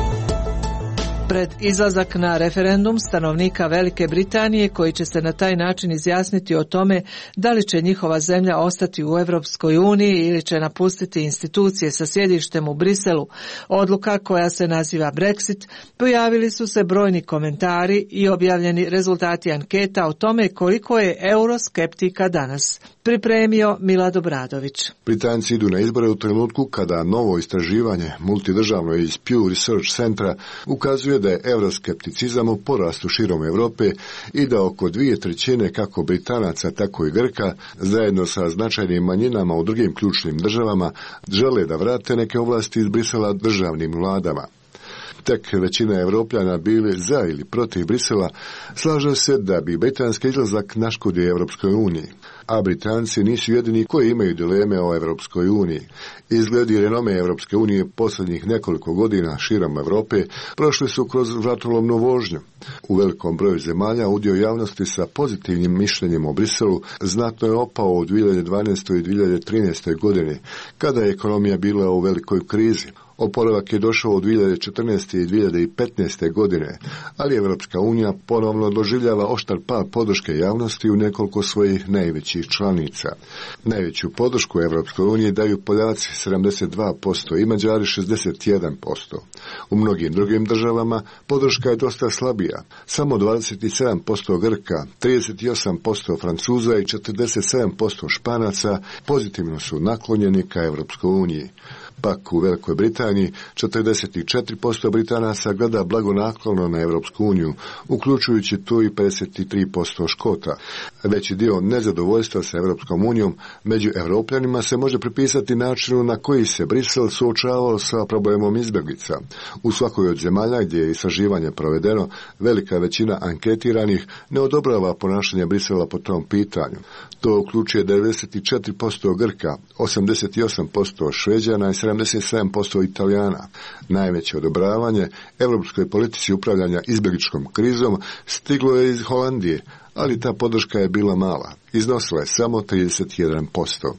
Speaker 10: Pred izlazak na referendum stanovnika Velike Britanije koji će se na taj način izjasniti o tome da li će njihova zemlja ostati u Europskoj uniji ili će napustiti institucije sa sjedištem u Briselu, odluka koja se naziva Brexit, pojavili su se brojni komentari i objavljeni rezultati anketa o tome koliko je euroskeptika danas. Pripremio Milad Obradović.
Speaker 11: Britanci idu na izbore u trenutku kada novo istraživanje multidržavno iz Pew Research Centra ukazuje da je euroskepticizam u porastu širom Europe i da oko dvije trećine kako Britanaca, tako i Grka, zajedno sa značajnim manjinama u drugim ključnim državama, žele da vrate neke ovlasti iz Brisela državnim vladama. Tek većina Evropljana bili za ili protiv Brisela, slaže se da bi britanski izlazak naškodio Evropskoj uniji. A Britanci nisu jedini koji imaju dileme o Evropskoj uniji. Izgledi renome Evropske unije posljednjih nekoliko godina širom Europe prošli su kroz vratolomnu vožnju. U velikom broju zemalja udio javnosti sa pozitivnim mišljenjem o Briselu znatno je opao u dvije hiljade dvanaestoj i dvije hiljade trinaestoj godini, kada je ekonomija bila u velikoj krizi. Oporavak je došao od dvije hiljade četrnaeste i dvije hiljade petnaeste godine, ali Evropska unija ponovno doživljava oštar pad podrške javnosti u nekoliko svojih najvećih članica. Najveću podršku Evropskoj uniji daju Poljaci sedamdeset dva posto i Mađari šezdeset jedan posto. U mnogim drugim državama podrška je dosta slabija. Samo dvadeset sedam posto Grka, trideset osam posto Francuza i četrdeset sedam posto Španaca pozitivno su naklonjeni ka Evropskoj uniji. Pak u Velikoj Britaniji četrdeset četiri posto Britanaca gleda blagonaklono na Evropsku uniju, uključujući tu i pedeset tri posto Škota. Veći dio nezadovoljstva sa Evropskom unijom među Evropljanima se može pripisati načinu na koji se Brisel suočavao sa problemom izbjeglica. U svakoj od zemalja gdje je istraživanje provedeno, velika većina anketiranih ne odobrava ponašanje Brisela po tom pitanju. To uključuje devedeset četiri posto Grka, osamdeset osam posto Šveđana i sedamdeset sedam posto Italijana. Najveće odobravanje evropskoj politici upravljanja izbjegličkom krizom stiglo je iz Holandije, ali ta podrška je bila mala. Iznosila je samo trideset jedan posto.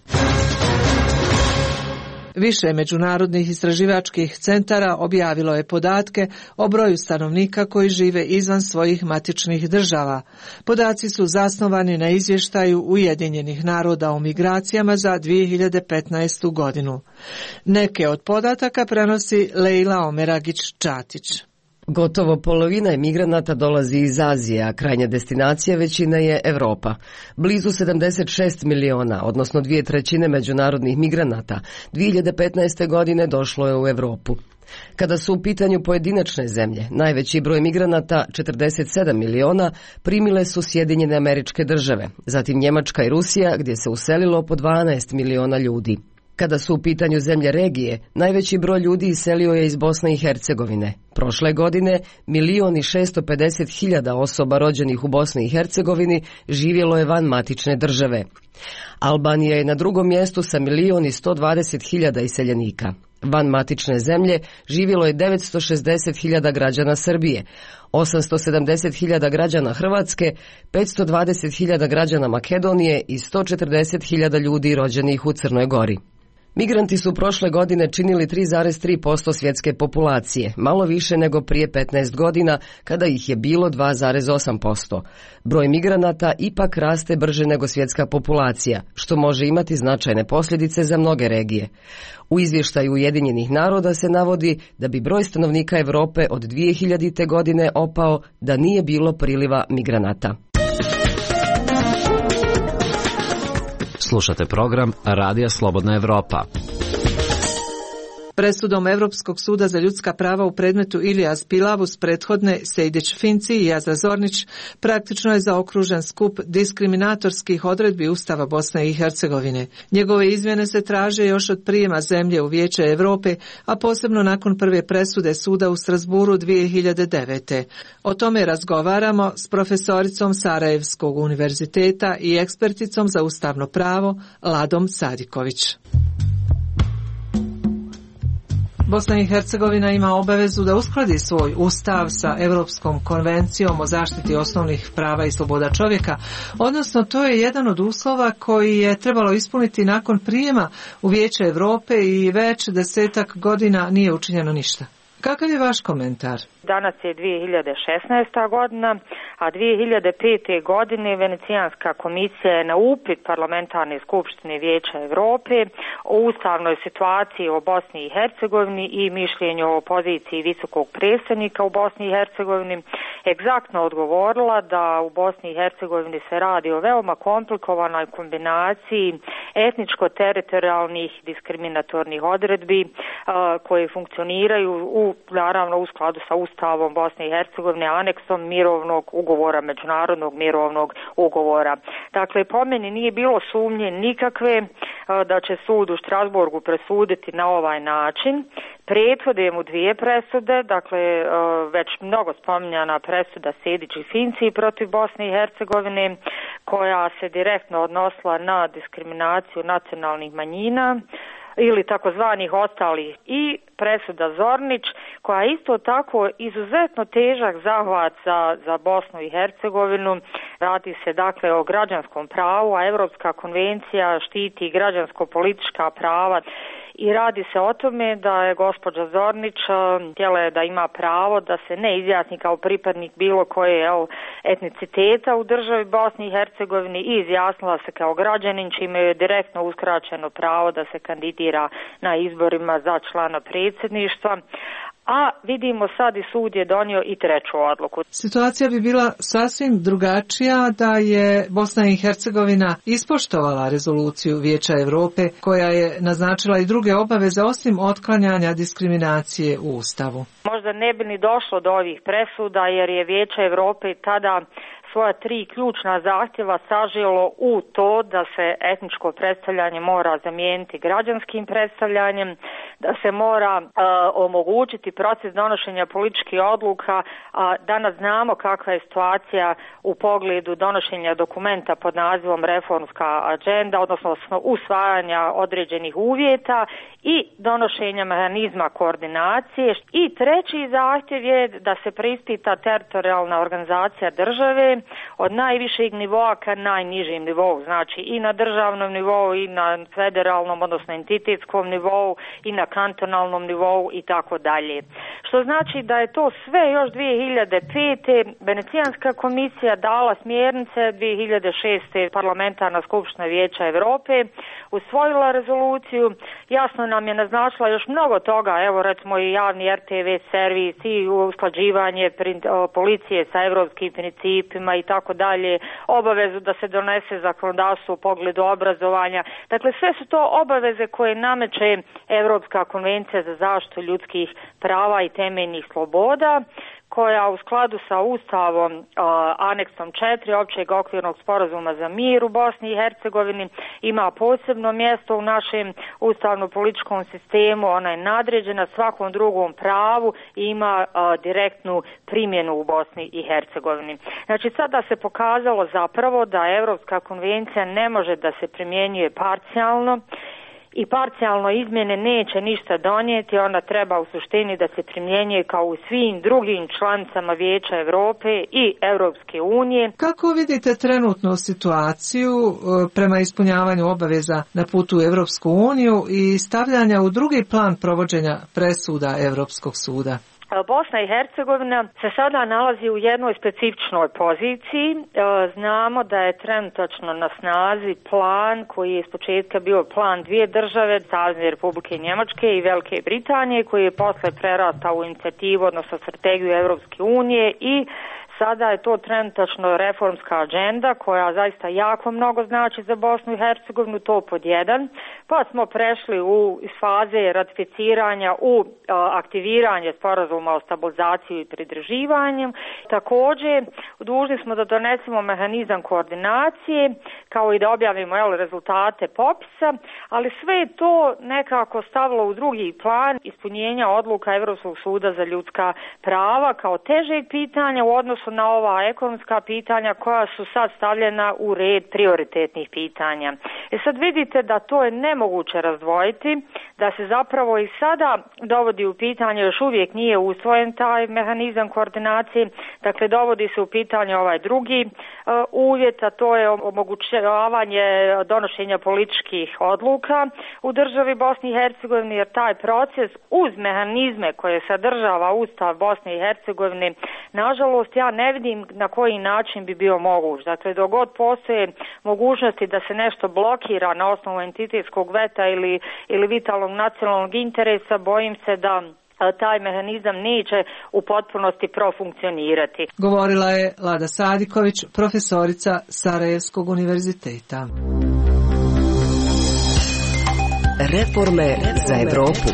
Speaker 10: Više međunarodnih istraživačkih centara objavilo je podatke o broju stanovnika koji žive izvan svojih matičnih država. Podaci su zasnovani na izvještaju Ujedinjenih naroda o migracijama za dvije hiljade petnaestu godinu. Neke od podataka prenosi Lejla Omeragić-Čatić.
Speaker 8: Gotovo polovina emigranata dolazi iz Azije, a krajnja destinacija većina je Europa. Blizu sedamdeset šest miliona, odnosno dvije trećine međunarodnih migranata, dvije hiljade petnaeste. godine došlo je u Europu. Kada su u pitanju pojedinačne zemlje, najveći broj migranata, četrdeset sedam miliona, primile su Sjedinjene Američke Države, zatim Njemačka i Rusija, gdje se uselilo po dvanaest miliona ljudi. Kada su u pitanju zemlje regije, najveći broj ljudi iselio je iz Bosne i Hercegovine. Prošle godine milion i šesto pedeset hiljada osoba rođenih u Bosni i Hercegovini živjelo je van matične države. Albanija je na drugom mjestu sa milion i sto dvadeset hiljada iseljenika. Van matične zemlje živjelo je devetsto šezdeset hiljada građana Srbije, osamsto sedamdeset hiljada građana Hrvatske, petsto dvadeset hiljada građana Makedonije i sto četrdeset hiljada ljudi rođenih u Crnoj Gori. Migranti su prošle godine činili tri zarez tri posto svjetske populacije, malo više nego prije petnaest godina kada ih je bilo dva zarez osam posto. Broj migranata ipak raste brže nego svjetska populacija, što može imati značajne posljedice za mnoge regije. U izvještaju Ujedinjenih naroda se navodi da bi broj stanovnika Europe od dvije hiljadite. godine opao da nije bilo priliva migranata.
Speaker 13: Slušate program Radija Slobodna Evropa.
Speaker 10: Presudom Europskog suda za ljudska prava u predmetu Ilijaz Pilavus prethodne Sejdić-Finci i Jazra Zornić praktično je zaokružen skup diskriminatorskih odredbi Ustava Bosne i Hercegovine. Njegove izmjene se traže još od prijema zemlje u Vijeće Europe, a posebno nakon prve presude suda u Strasburu dvije hiljade devete. O tome razgovaramo s profesoricom Sarajevskog univerziteta i eksperticom za ustavno pravo Ladom Sadiković. Bosna i Hercegovina ima obavezu da uskladi svoj ustav sa Europskom konvencijom o zaštiti osnovnih prava i sloboda čovjeka, odnosno to je jedan od uslova koji je trebalo ispuniti nakon prijema u Vijeće Europe i već desetak godina nije učinjeno ništa. Kakav je vaš komentar?
Speaker 14: Danas je dvije hiljade šesnaesta. godina, a dvije hiljade pete. godine Venecijanska komisija je na upit Parlamentarne skupštine Vijeća Europe o ustavnoj situaciji u Bosni i Hercegovini i mišljenju o poziciji visokog predstavnika u Bosni i Hercegovini egzaktno odgovorila da u Bosni i Hercegovini se radi o veoma komplikovanoj kombinaciji etničko-teritorijalnih diskriminatornih odredbi koje funkcioniraju u, naravno u skladu sa Ustavom Bosne i Hercegovine, aneksom mirovnog ugovora, međunarodnog mirovnog ugovora. Dakle, po meni nije bilo sumnje nikakve da će sud u Strasburgu presuditi na ovaj način. Prethode mu dvije presude, dakle već mnogo spominjana presuda Sejdić i Finci protiv Bosne i Hercegovine, koja se direktno odnosila na diskriminaciju nacionalnih manjina ili takozvanih ostalih, i presuda Zornić, koja je isto tako izuzetno težak zahvat za, za Bosnu i Hercegovinu. Radi se dakle o građanskom pravu, a Europska konvencija štiti građansko-politička prava i radi se o tome da je gospođa Zornić htjela je da ima pravo da se ne izjasni kao pripadnik bilo koje evo, etniciteta u državi Bosni i Hercegovini i izjasnila se kao građanin, čime je direktno uskraćeno pravo da se kandidira na izborima za člana predsjedništva. A vidimo sad i sud je donio i treću odluku.
Speaker 10: Situacija bi bila sasvim drugačija da je Bosna i Hercegovina ispoštovala rezoluciju Vijeća Europe koja je naznačila i druge obaveze osim otklanjanja diskriminacije u Ustavu.
Speaker 14: Možda ne bi ni došlo do ovih presuda jer je Vijeće Europe tada svoja tri ključna zahtjeva saželo u to da se etničko predstavljanje mora zamijeniti građanskim predstavljanjem, da se mora uh, omogućiti proces donošenja političkih odluka, a danas znamo kakva je situacija u pogledu donošenja dokumenta pod nazivom reformska agenda, odnosno usvajanja određenih uvjeta i donošenja mehanizma koordinacije. I treći zahtjev je da se preispita teritorijalna organizacija države od najvišeg nivoa ka najnižem nivou, znači i na državnom nivou i na federalnom, odnosno entitetskom nivou i na kantonalnom nivou i tako dalje. Što znači da je to sve još dvije hiljade pete. Venecijanska komisija dala smjernice, dvije hiljade šeste parlamentarna skupština Vijeća Europe usvojila rezoluciju, jasno nam je naznačila još mnogo toga, evo recimo i javni er te ve servis i usklađivanje policije sa evropskim principima i tako dalje, obavezu da se donese zakonodavstvo u pogledu obrazovanja. Dakle, sve su to obaveze koje nameće Europska konvencija za zaštitu ljudskih prava i temeljnih sloboda, koja u skladu sa Ustavom uh, aneksom četiri općeg okvirnog sporazuma za mir u Bosni i Hercegovini ima posebno mjesto u našem ustavno-političkom sistemu. Ona je nadređena svakom drugom pravu i ima uh, direktnu primjenu u Bosni i Hercegovini. Znači sada se pokazalo zapravo da Europska konvencija ne može da se primjenjuje parcijalno i parcijalno izmjene neće ništa donijeti, ona treba u suštini da se primjenjuje kao u svim drugim članicama Vijeća Europe i Europske unije.
Speaker 10: Kako vidite trenutnu situaciju prema ispunjavanju obaveza na putu u Europsku uniju i stavljanja u drugi plan provođenja presuda Europskog suda?
Speaker 14: Bosna i Hercegovina se sada nalazi u jednoj specifičnoj poziciji. Znamo da je trenutačno na snazi plan koji je ispočetka bio plan dvije države, Savezne Republike Njemačke i Velike Britanije, koji je posle prerastao u inicijativu, odnosno strategiju Europske unije i sada je to trenutačno reformska agenda koja zaista jako mnogo znači za Bosnu i Hercegovinu, to pod jedan. Pa smo prešli u faze ratificiranja u a, aktiviranje sporazuma o stabilizaciji i pridruživanju. Također dužni smo da donesemo mehanizam koordinacije kao i da objavimo jel, rezultate popisa, ali sve je to nekako stavilo u drugi plan ispunjenja odluka Europskog suda za ljudska prava kao težeg pitanja u odnosu na ova ekonomska pitanja koja su sad stavljena u red prioritetnih pitanja. E sad vidite da to je nemoguće razdvojiti, da se zapravo i sada dovodi u pitanje, još uvijek nije usvojen taj mehanizam koordinacije, dakle dovodi se u pitanje ovaj drugi uh, uvjet, a to je omogućavanje donošenja političkih odluka u državi Bosni i Hercegovini, jer taj proces uz mehanizme koje sadržava Ustav Bosne i Hercegovine, nažalost ja ne vidim na koji način bi bio moguć. Dakle, dok god postoje mogućnosti da se nešto blokira na osnovu entitetskog veta ili, ili vitalnog nacionalnog interesa, bojim se da taj mehanizam neće u potpunosti profunkcionirati.
Speaker 10: Govorila je Lada Sadiković, profesorica Sarajevskog univerziteta.
Speaker 8: Reforme za Evropu.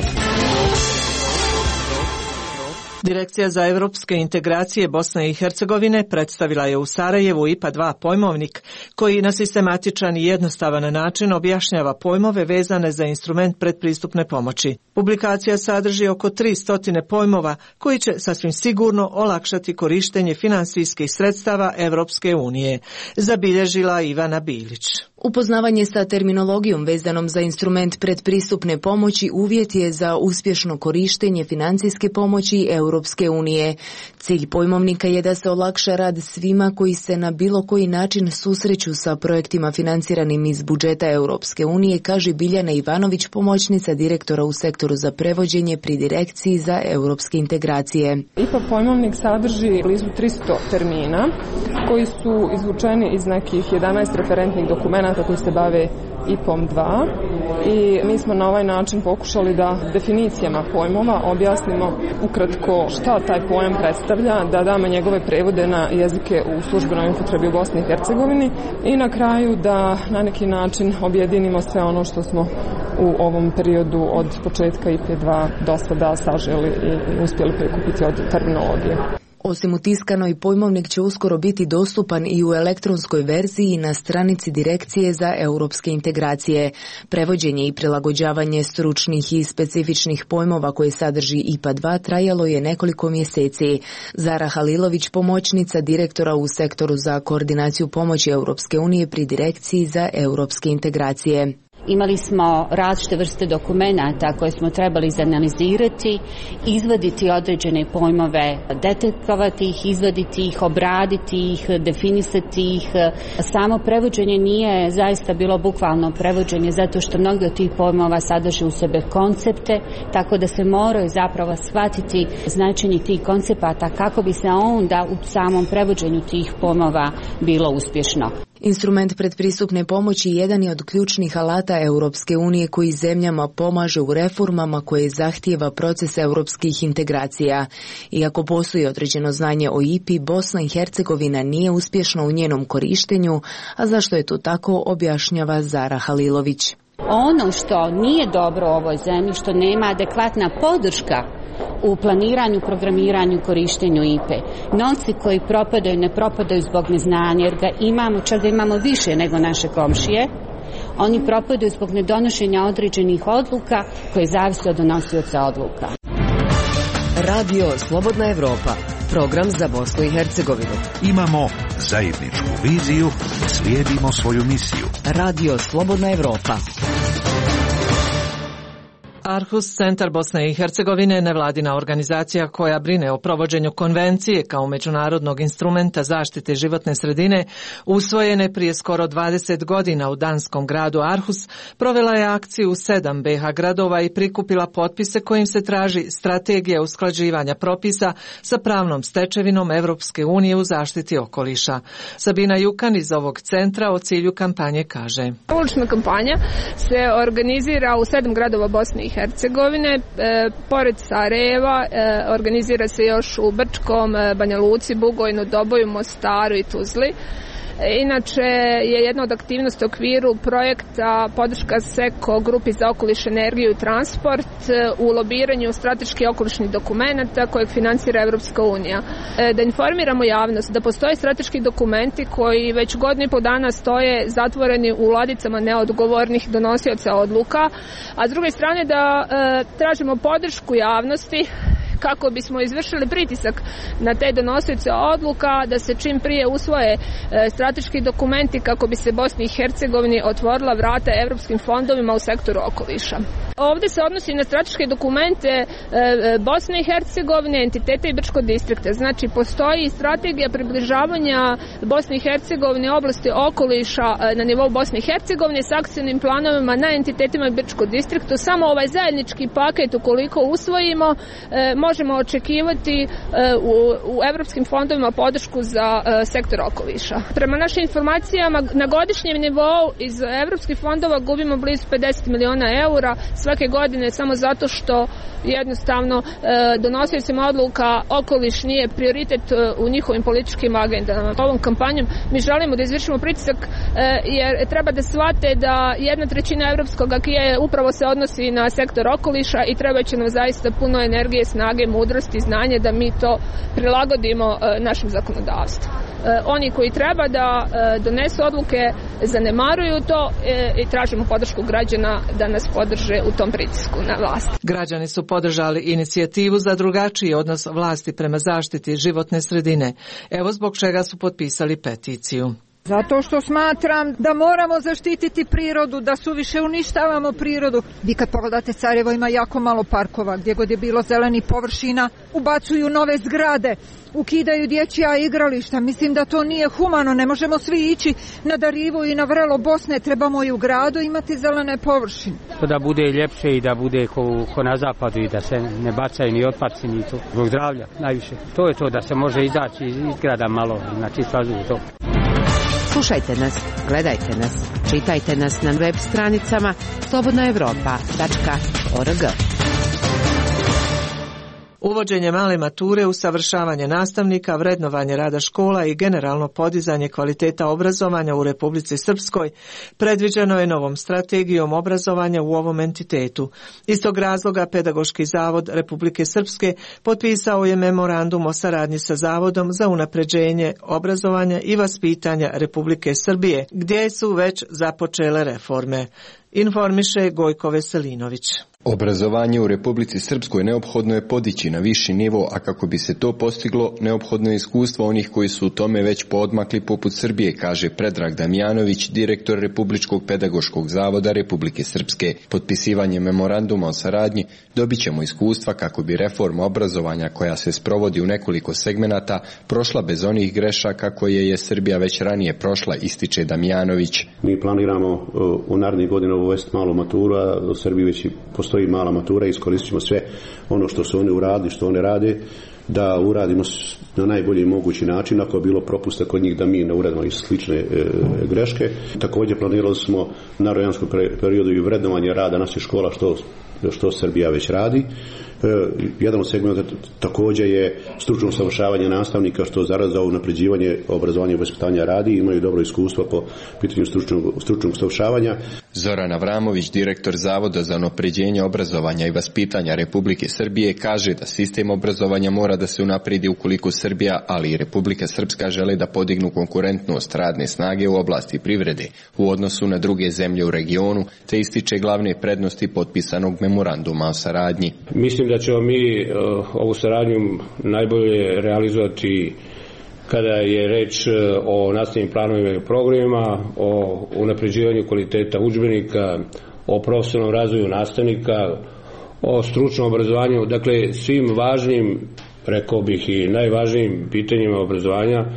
Speaker 10: Direkcija za evropske integracije Bosne i Hercegovine predstavila je u Sarajevu I P A dva pojmovnik koji na sistematičan i jednostavan način objašnjava pojmove vezane za instrument predpristupne pomoći. Publikacija sadrži oko tristo pojmova koji će sasvim sigurno olakšati korištenje finansijskih sredstava Evropske unije, zabilježila Ivana Bilić.
Speaker 15: Upoznavanje sa terminologijom vezanom za instrument predpristupne pomoći uvjet je za uspješno korištenje financijske pomoći Europske unije. Cilj pojmovnika je da se olakša rad svima koji se na bilo koji način susreću sa projektima financiranim iz budžeta Europske unije, kaže Biljana Ivanović, pomoćnica direktora u sektoru za prevođenje pri Direkciji za europske integracije.
Speaker 4: I P A pojmovnik sadrži blizu tristo termina koji su izvučeni iz nekih jedanaest referentnih dokumenata koji se bave I P O M dva i mi smo na ovaj način pokušali da definicijama pojmova objasnimo ukratko šta taj pojam predstavlja, da damo njegove prevode na jezike u službenoj upotrebi u Bosni i Hercegovini i na kraju da na neki način objedinimo sve ono što smo u ovom periodu od početka I P A dva do sada saželi i uspjeli prikupiti od terminologije.
Speaker 15: Osim u tiskanoj, pojmovnik će uskoro biti dostupan i u elektronskoj verziji na stranici Direkcije za europske integracije. Prevođenje i prilagođavanje stručnih i specifičnih pojmova koje sadrži I P A dva trajalo je nekoliko mjeseci. Zara Halilović, pomoćnica direktora u sektoru za koordinaciju pomoći Europske unije pri Direkciji za europske integracije.
Speaker 5: Imali smo različite vrste dokumenata koje smo trebali izanalizirati, izvaditi određene pojmove, detektovati ih, izvaditi ih, obraditi ih, definisati ih. Samo prevođenje nije zaista bilo bukvalno prevođenje zato što mnogi od tih pojmova sadrže u sebe koncepte, tako da se moraju zapravo shvatiti značenje tih koncepata kako bi se onda u samom prevođenju tih pojmova bilo uspješno.
Speaker 15: Instrument predpristupne pomoći jedan je od ključnih alata Europske unije koji zemljama pomaže u reformama koje zahtijeva proces europskih integracija. Iako postoji određeno znanje o I P I, Bosna i Hercegovina nije uspješna u njenom korištenju, a zašto je to tako objašnjava Zara Halilović.
Speaker 5: Ono što nije dobro u ovoj zemlji, što nema adekvatna podrška u planiranju, programiranju, korištenju I P E. Novci koji propadaju, ne propadaju zbog neznanja, jer ga imamo, čak da imamo više nego naše komšije. Oni propadaju zbog nedonošenja određenih odluka koje zavise od donosioca odluka.
Speaker 8: Radio Slobodna Evropa, program za Bosnu i Hercegovinu.
Speaker 3: Imamo zajedničku viziju, slijedimo svoju misiju.
Speaker 8: Radio Slobodna Evropa.
Speaker 10: Arhus, Centar Bosne i Hercegovine, nevladina organizacija koja brine o provođenju konvencije kao međunarodnog instrumenta zaštite životne sredine, usvojene prije skoro dvadeset godina u danskom gradu Arhus, provela je akciju u sedam B H gradova i prikupila potpise kojim se traži strategija usklađivanja propisa sa pravnom stečevinom Evropske unije u zaštiti okoliša. Sabina Jukan iz ovog centra o cilju kampanje kaže:
Speaker 17: Ulična kampanja se organizira u sedam gradova Bosne i Hercegovine, e, pored Sarajeva, e, organizira se još u Brčkom, Banja Luci, Bugojnu, Doboju, Mostaru i Tuzli. Inače je jedna od aktivnosti u okviru projekta podrška SEKO grupi za okoliš, energiju i transport u lobiranju strateških okolišnih dokumenata kojeg financira Evropska unija. Da informiramo javnost da postoje strateški dokumenti koji već godinu i pol dana stoje zatvoreni u ladicama neodgovornih donosioca odluka, a s druge strane da e, tražimo podršku javnosti kako bismo izvršili pritisak na te donosioce odluka da se čim prije usvoje strateški dokumenti kako bi se Bosni i Hercegovini otvorila vrata evropskim fondovima u sektoru okoliša. Ovdje se odnosi na strateške dokumente Bosne i Hercegovine, entitete i Brčkog distrikta. Znači, postoji strategija približavanja Bosne i Hercegovine oblasti okoliša na nivou Bosne i Hercegovine s akcijnim planovima na entitetima i Brčkog distriktu. Samo ovaj zajednički paket, ukoliko usvojimo, možemo očekivati u, u evropskim fondovima podršku za sektor okoliša. Prema našim informacijama, na godišnjem nivou iz evropskih fondova gubimo blizu pedeset miliona eura svake godine samo zato što jednostavno donosiocima odluka okoliš nije prioritet u njihovim političkim agendama. Ovom kampanjom mi želimo da izvršimo pritisak jer treba da shvate da jedna trećina evropskog akija upravo se odnosi na sektor okoliša i treba će nam zaista puno energije, snage, mudrosti i znanje da mi to prilagodimo našem zakonodavstvu. Oni koji treba da donesu odluke zanemaruju to i tražimo podršku građana da nas podrže u tom pritisku na vlast.
Speaker 10: Građani su podržali inicijativu za drugačiji odnos vlasti prema zaštiti životne sredine. Evo zbog čega su potpisali peticiju.
Speaker 6: Zato što smatram da moramo zaštititi prirodu, da suviše uništavamo prirodu. Vi kad pogledate, Sarajevo ima jako malo parkova, gdje god je bilo zelenih površina, ubacuju nove zgrade, ukidaju dječja igrališta. Mislim da to nije humano, ne možemo svi ići na Darivu i na Vrelo Bosne, trebamo i u gradu imati zelene površine.
Speaker 7: Da bude ljepše i da bude ko, ko na zapadu i da se ne bacaju ni otpadci ni to. Zbog zdravlja najviše. To je to, da se može izaći iz grada malo, znači svazu to.
Speaker 9: Slušajte nas, gledajte nas, čitajte nas na web stranicama slobodna evropa tačka org.
Speaker 10: Uvođenje male mature, usavršavanje nastavnika, vrednovanje rada škola i generalno podizanje kvaliteta obrazovanja u Republici Srpskoj predviđeno je novom strategijom obrazovanja u ovom entitetu. Iz tog razloga Pedagoški zavod Republike Srpske potpisao je memorandum o saradnji sa Zavodom za unapređenje obrazovanja i vaspitanja Republike Srbije, gdje su već započele reforme. Informiše Gojko Veselinović.
Speaker 18: Obrazovanje u Republici Srpskoj neophodno je podići na viši nivo, a kako bi se to postiglo, neophodno je iskustvo onih koji su u tome već poodmakli poput Srbije, kaže Predrag Damjanović, direktor Republičkog pedagoškog zavoda Republike Srpske. Potpisivanje memoranduma o saradnji dobit ćemo iskustva kako bi reforma obrazovanja koja se sprovodi u nekoliko segmenata prošla bez onih grešaka koje je Srbija već ranije prošla, ističe Damjanović.
Speaker 16: Mi planiramo u narednih godina uvesti malu maturu, a u Srbiji već postoji mala matura i iskoristit ćemo sve ono što su oni uradili, što oni rade, da uradimo na najbolji mogući način, ako je bilo propusta kod njih da mi ne uradimo i slične e, greške. Također planirali smo na rojanskom periodu i vrednovanje rada naših škola, što, što Srbija već radi. E, jedan od segmenta također je stručno usavršavanje nastavnika, što zarad za unapređivanje obrazovanja i vaspitanja radi, imaju dobro iskustvo po pitanju stručnog, stručnog usavršavanja.
Speaker 18: Zoran Avramović, direktor Zavoda za unapređenje obrazovanja i vaspitanja Republike Srbije, kaže da sistem obrazovanja mora da se unapredi ukoliko Srbija, ali i Republika Srpska žele da podignu konkurentnost radne snage u oblasti privrede u odnosu na druge zemlje u regionu, te ističe glavne prednosti potpisanog memoranduma o saradnji.
Speaker 19: Mislim da ćemo mi uh, ovu saradnju najbolje realizovati kada je reč o nastavnim planovima i programima, o unapređivanju kvaliteta udžbenika, o profesionalnom razvoju nastavnika, o stručnom obrazovanju, dakle svim važnim, rekao bih i najvažnijim pitanjima obrazovanja e,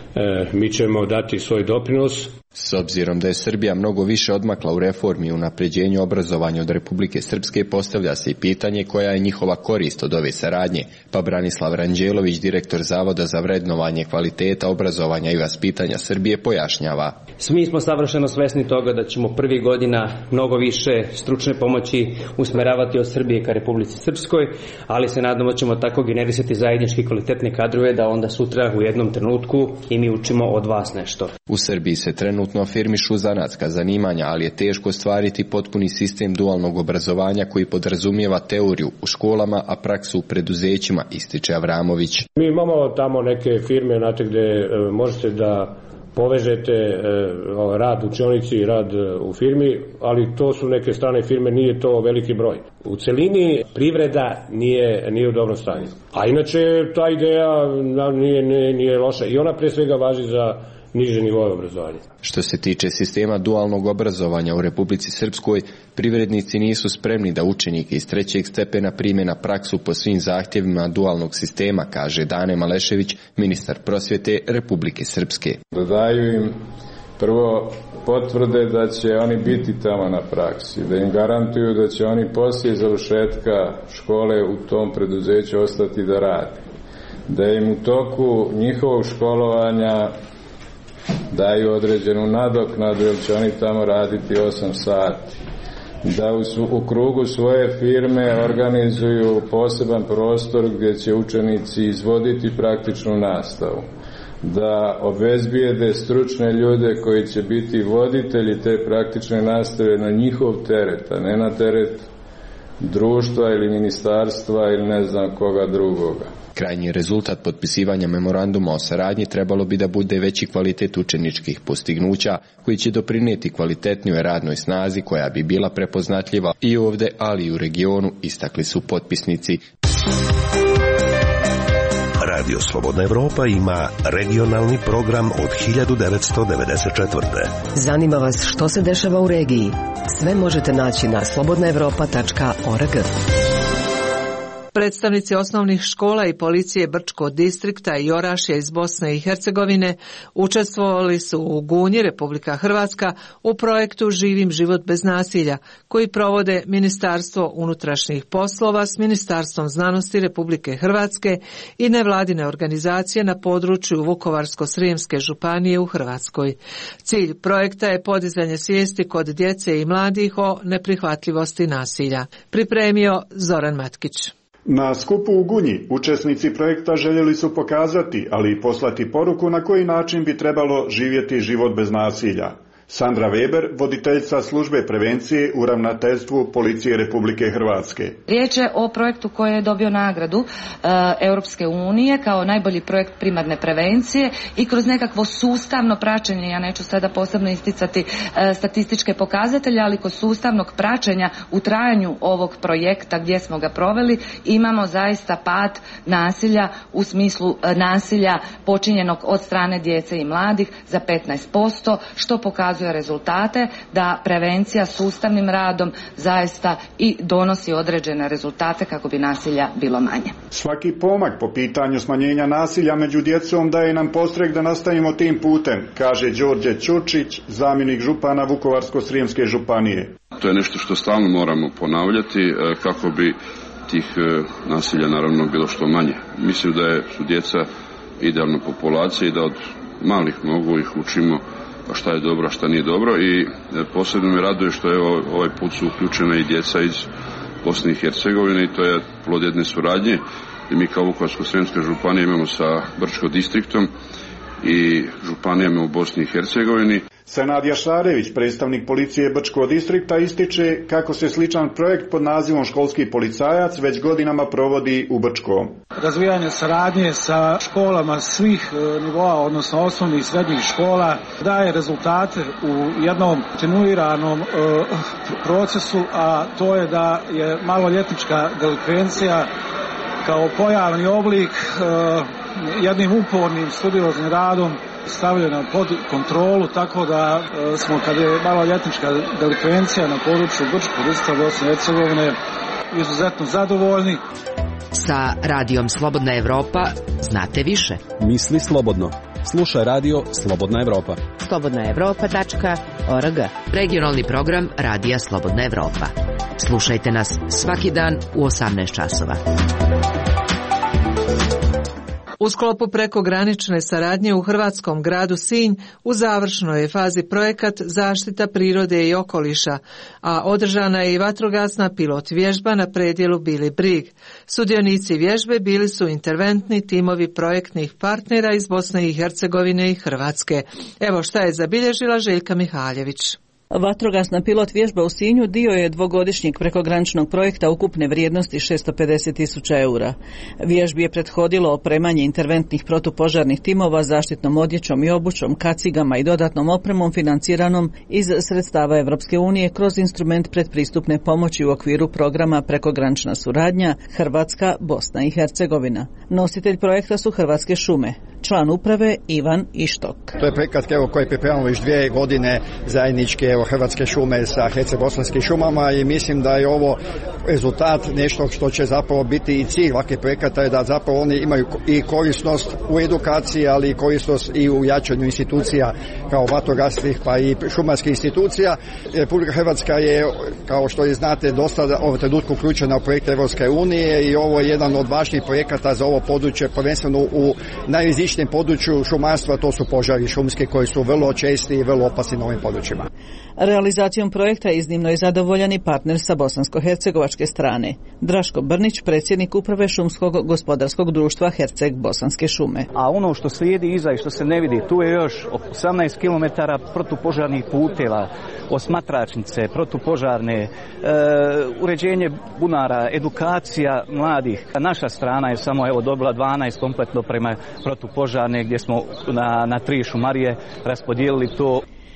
Speaker 19: mi ćemo dati svoj doprinos.
Speaker 18: S obzirom da je Srbija mnogo više odmakla u reformi i unapređenju obrazovanja od Republike Srpske, postavlja se i pitanje koja je njihova korist od ove saradnje, pa Branislav Ranđelović, direktor Zavoda za vrednovanje kvaliteta obrazovanja i vaspitanja Srbije, pojašnjava.
Speaker 20: Svi smo savršeno svesni toga da ćemo prvi godina mnogo više stručne pomoći usmeravati od Srbije ka Republici Srpskoj, ali se nadamo ćemo tako generisati zajednički kvalitetne kadrove da onda sutra u jednom trenutku i mi učimo od vas nešto.
Speaker 18: U Srbiji se trenutno afirmišu zanatska zanimanja, ali je teško stvariti potpuni sistem dualnog obrazovanja koji podrazumijeva teoriju u školama, a praksu u preduzećima, ističe Avramović.
Speaker 19: Mi imamo tamo neke firme, znate, gdje e, možete da povežete e, rad u učionici i rad u firmi, ali to su neke strane firme, nije to veliki broj. U celini privreda nije, nije u dobrom stanju. A inače ta ideja nije, nije, nije loša i ona pre svega važi za niže nivoje obrazovanja.
Speaker 18: Što se tiče sistema dualnog obrazovanja u Republici Srpskoj, privrednici nisu spremni da učenike iz trećeg stepena prime na praksu po svim zahtjevima dualnog sistema, kaže Dane Malešević, ministar prosvjete Republike Srpske.
Speaker 21: Dodaju im prvo potvrde da će oni biti tamo na praksi, da im garantuju da će oni poslije završetka škole u tom preduzeću ostati da rade, da im u toku njihovog školovanja daju određenu nadoknadu jer će oni tamo raditi osam sati, da u, u krugu svoje firme organizuju poseban prostor gdje će učenici izvoditi praktičnu nastavu, da obezbijede stručne ljude koji će biti voditelji te praktične nastave na njihov teret, a ne na teret društva ili ministarstva ili ne znam koga drugoga.
Speaker 18: Krajnji rezultat potpisivanja memoranduma o saradnji trebalo bi da bude veći kvalitet učeničkih postignuća koji će doprinijeti kvalitetnijoj radnoj snazi koja bi bila prepoznatljiva i ovdje, ali i u regionu, istakli su potpisnici.
Speaker 3: Radio Slobodna Evropa ima regionalni program od hiljadu devetsto devedeset četvrte.
Speaker 8: Zanima vas što se dešava u regiji? Sve možete naći na slobodna evropa tačka org.
Speaker 10: Predstavnici osnovnih škola i policije Brčkog distrikta i Orašja iz Bosne i Hercegovine učestvovali su u Gunji, Republika Hrvatska, u projektu Živim život bez nasilja, koji provode Ministarstvo unutrašnjih poslova s Ministarstvom znanosti Republike Hrvatske i nevladine organizacije na području Vukovarsko-srijemske županije u Hrvatskoj. Cilj projekta je podizanje svijesti kod djece i mladih o neprihvatljivosti nasilja. Pripremio Zoran Matkić.
Speaker 2: Na skupu u Gunji učesnici projekta željeli su pokazati, ali i poslati poruku na koji način bi trebalo živjeti život bez nasilja. Sandra Weber, voditeljica službe prevencije u ravnateljstvu Policije Republike Hrvatske.
Speaker 12: Riječ je o projektu koji je dobio nagradu e, Europske unije kao najbolji projekt primarne prevencije i kroz nekakvo sustavno praćenje, ja neću sada posebno isticati e, statističke pokazatelje, ali kod sustavnog praćenja u trajanju ovog projekta gdje smo ga proveli imamo zaista pad nasilja u smislu e, nasilja počinjenog od strane djece i mladih za petnaest posto, što pokazuje rezultate da prevencija sustavnim radom zaista i donosi određene rezultate kako bi nasilja bilo manje.
Speaker 2: Svaki pomak po pitanju smanjenja nasilja među djecom daje nam podstrek da nastavimo tim putem, kaže Đorđe Ćurčić, zamjenik župana Vukovarsko-srijemske županije.
Speaker 22: To je nešto što stalno moramo ponavljati kako bi tih nasilja naravno bilo što manje. Mislim da je, su djeca idealna populacija i da od malih nogu ih učimo šta je dobro, a šta nije dobro i posebno me raduje što je ovaj put su uključena i djeca iz Bosne i Hercegovine i to je plod jedne suradnje i mi kao Vukovarsko-srijemska županija imamo sa Brčko distriktom i županijama u Bosni i Hercegovini.
Speaker 2: Senad Jašarević, predstavnik policije Brčkog distrikta, ističe kako se sličan projekt pod nazivom Školski policajac već godinama provodi u Brčkom.
Speaker 23: Razvijanje saradnje sa školama svih nivoa, odnosno osnovnih i srednjih škola, daje rezultate u jednom kontinuiranom e, procesu, a to je da je maloljetnička delikvencija kao pojavni oblik e, jednim upornim studioznim radom stavljena pod kontrolu, tako da e, smo, kada je maloljetnička delikvencija na području Brčkog distrikta Bosne i Hercegovine, izuzetno zadovoljni.
Speaker 9: Sa radijom Slobodna Evropa znate više.
Speaker 24: Misli slobodno. Slušaj radio Slobodna Evropa.
Speaker 9: slobodna evropa tačka org. Regionalni program Radija Slobodna Evropa. Slušajte nas svaki dan u osamnaest časova.
Speaker 10: U sklopu prekogranične saradnje u hrvatskom gradu Sinj u završnoj je fazi projekat Zaštita prirode i okoliša, a održana je i vatrogasna pilot vježba na predjelu Bili Brig. Sudionici vježbe bili su interventni timovi projektnih partnera iz Bosne i Hercegovine i Hrvatske. Evo šta je zabilježila Željka Mihaljević.
Speaker 25: Vatrogasna pilot vježba u Sinju dio je dvogodišnjeg prekograničnog projekta ukupne vrijednosti šesto pedeset tisuća eura. Vježbi je prethodilo opremanje interventnih protupožarnih timova zaštitnom odjećom i obućom, kacigama i dodatnom opremom financiranom iz sredstava Europske unije kroz instrument predpristupne pomoći u okviru programa Prekogranična suradnja Hrvatska, Bosna i Hercegovina. Nositelj projekta su Hrvatske šume. Član uprave Ivan Ištok.
Speaker 26: To je projekat evo, koji pripremamo već dvije godine zajedničke evo, Hrvatske šume sa hercebosanskim šumama i mislim da je ovo rezultat nešto što će zapravo biti i cilj ovakvih projekata je da zapravo oni imaju i korisnost u edukaciji, ali i korisnost i u jačanju institucija kao vatrogasnih pa i šumarskih institucija. Republika Hrvatska je, kao što i znate, dosta ovog trenutku uključena u projekte Europske unije i ovo je jedan od važnijih projekata za ovo područje, prvenstveno u najrizičnijem području šumarstva, to su požari šumski koji su vrlo česti i vrlo opasni na ovim područjima.
Speaker 25: Realizacijom projekta iznimno je zadovoljan i partner sa bosansko-hercegovačke strane. Draško Brnić, predsjednik uprave Šumskog gospodarskog društva Herceg Bosanske šume.
Speaker 27: A ono što slijedi iza i što se ne vidi, tu je još osamnaest kilometara protupožarnih puteva, osmatračnice, protupožarne, e, uređenje bunara, edukacija mladih. A naša strana je samo evo dobila dvanaest kompletno prema protupožarne gdje smo na, na tri šumarije raspodijelili to.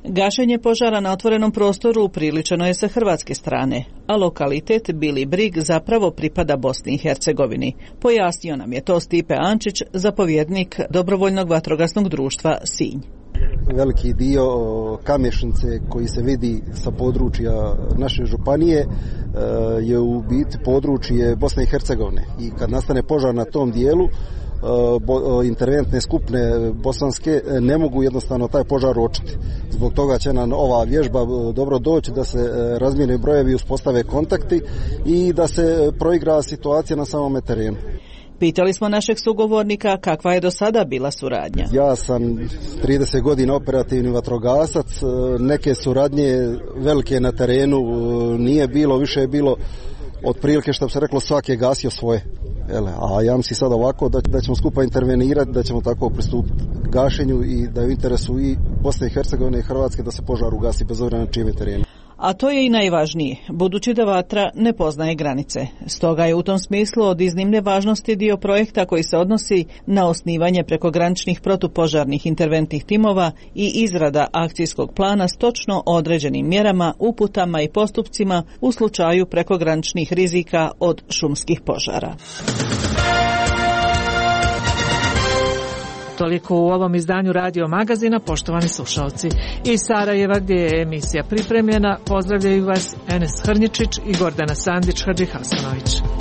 Speaker 25: Gašenje požara na otvorenom prostoru upriličeno je sa hrvatske strane, a lokalitet Bili Brig zapravo pripada Bosni i Hercegovini. Pojasnio nam je to Stipe Ančić, zapovjednik Dobrovoljnog vatrogasnog društva Sinj.
Speaker 1: Veliki dio Kamješnice koji se vidi sa područja naše županije je u biti područje Bosne i Hercegovine i kad nastane požar na tom dijelu interventne skupne bosanske ne mogu jednostavno taj požar očiti. Zbog toga će nam ova vježba dobro doći da se razmijene brojevi, uspostave kontakti i da se proigra situacija na samome terenu.
Speaker 25: Pitali smo našeg sugovornika kakva je do sada bila suradnja.
Speaker 1: Ja sam trideset godina operativni vatrogasac, neke suradnje velike na terenu nije bilo, više je bilo otprilike što bi se reklo svak je gasio svoje. A ja mislim sad ovako da, da ćemo skupa intervenirati, da ćemo tako pristupiti gašenju i da je u interesu i Bosne i Hercegovine i Hrvatske da se požar ugasi bez obzira na čijem je terenu.
Speaker 25: A to je i najvažnije, budući da vatra ne poznaje granice. Stoga je u tom smislu od iznimne važnosti dio projekta koji se odnosi na osnivanje prekograničnih protupožarnih interventnih timova i izrada akcijskog plana s točno određenim mjerama, uputama i postupcima u slučaju prekograničnih rizika od šumskih požara.
Speaker 10: Toliko u ovom izdanju Radio Magazina, poštovani slušalci. Iz Sarajeva gdje je emisija pripremljena, pozdravljaju vas Enes Hrnjičić i Gordana Sandić Hadžihasanović.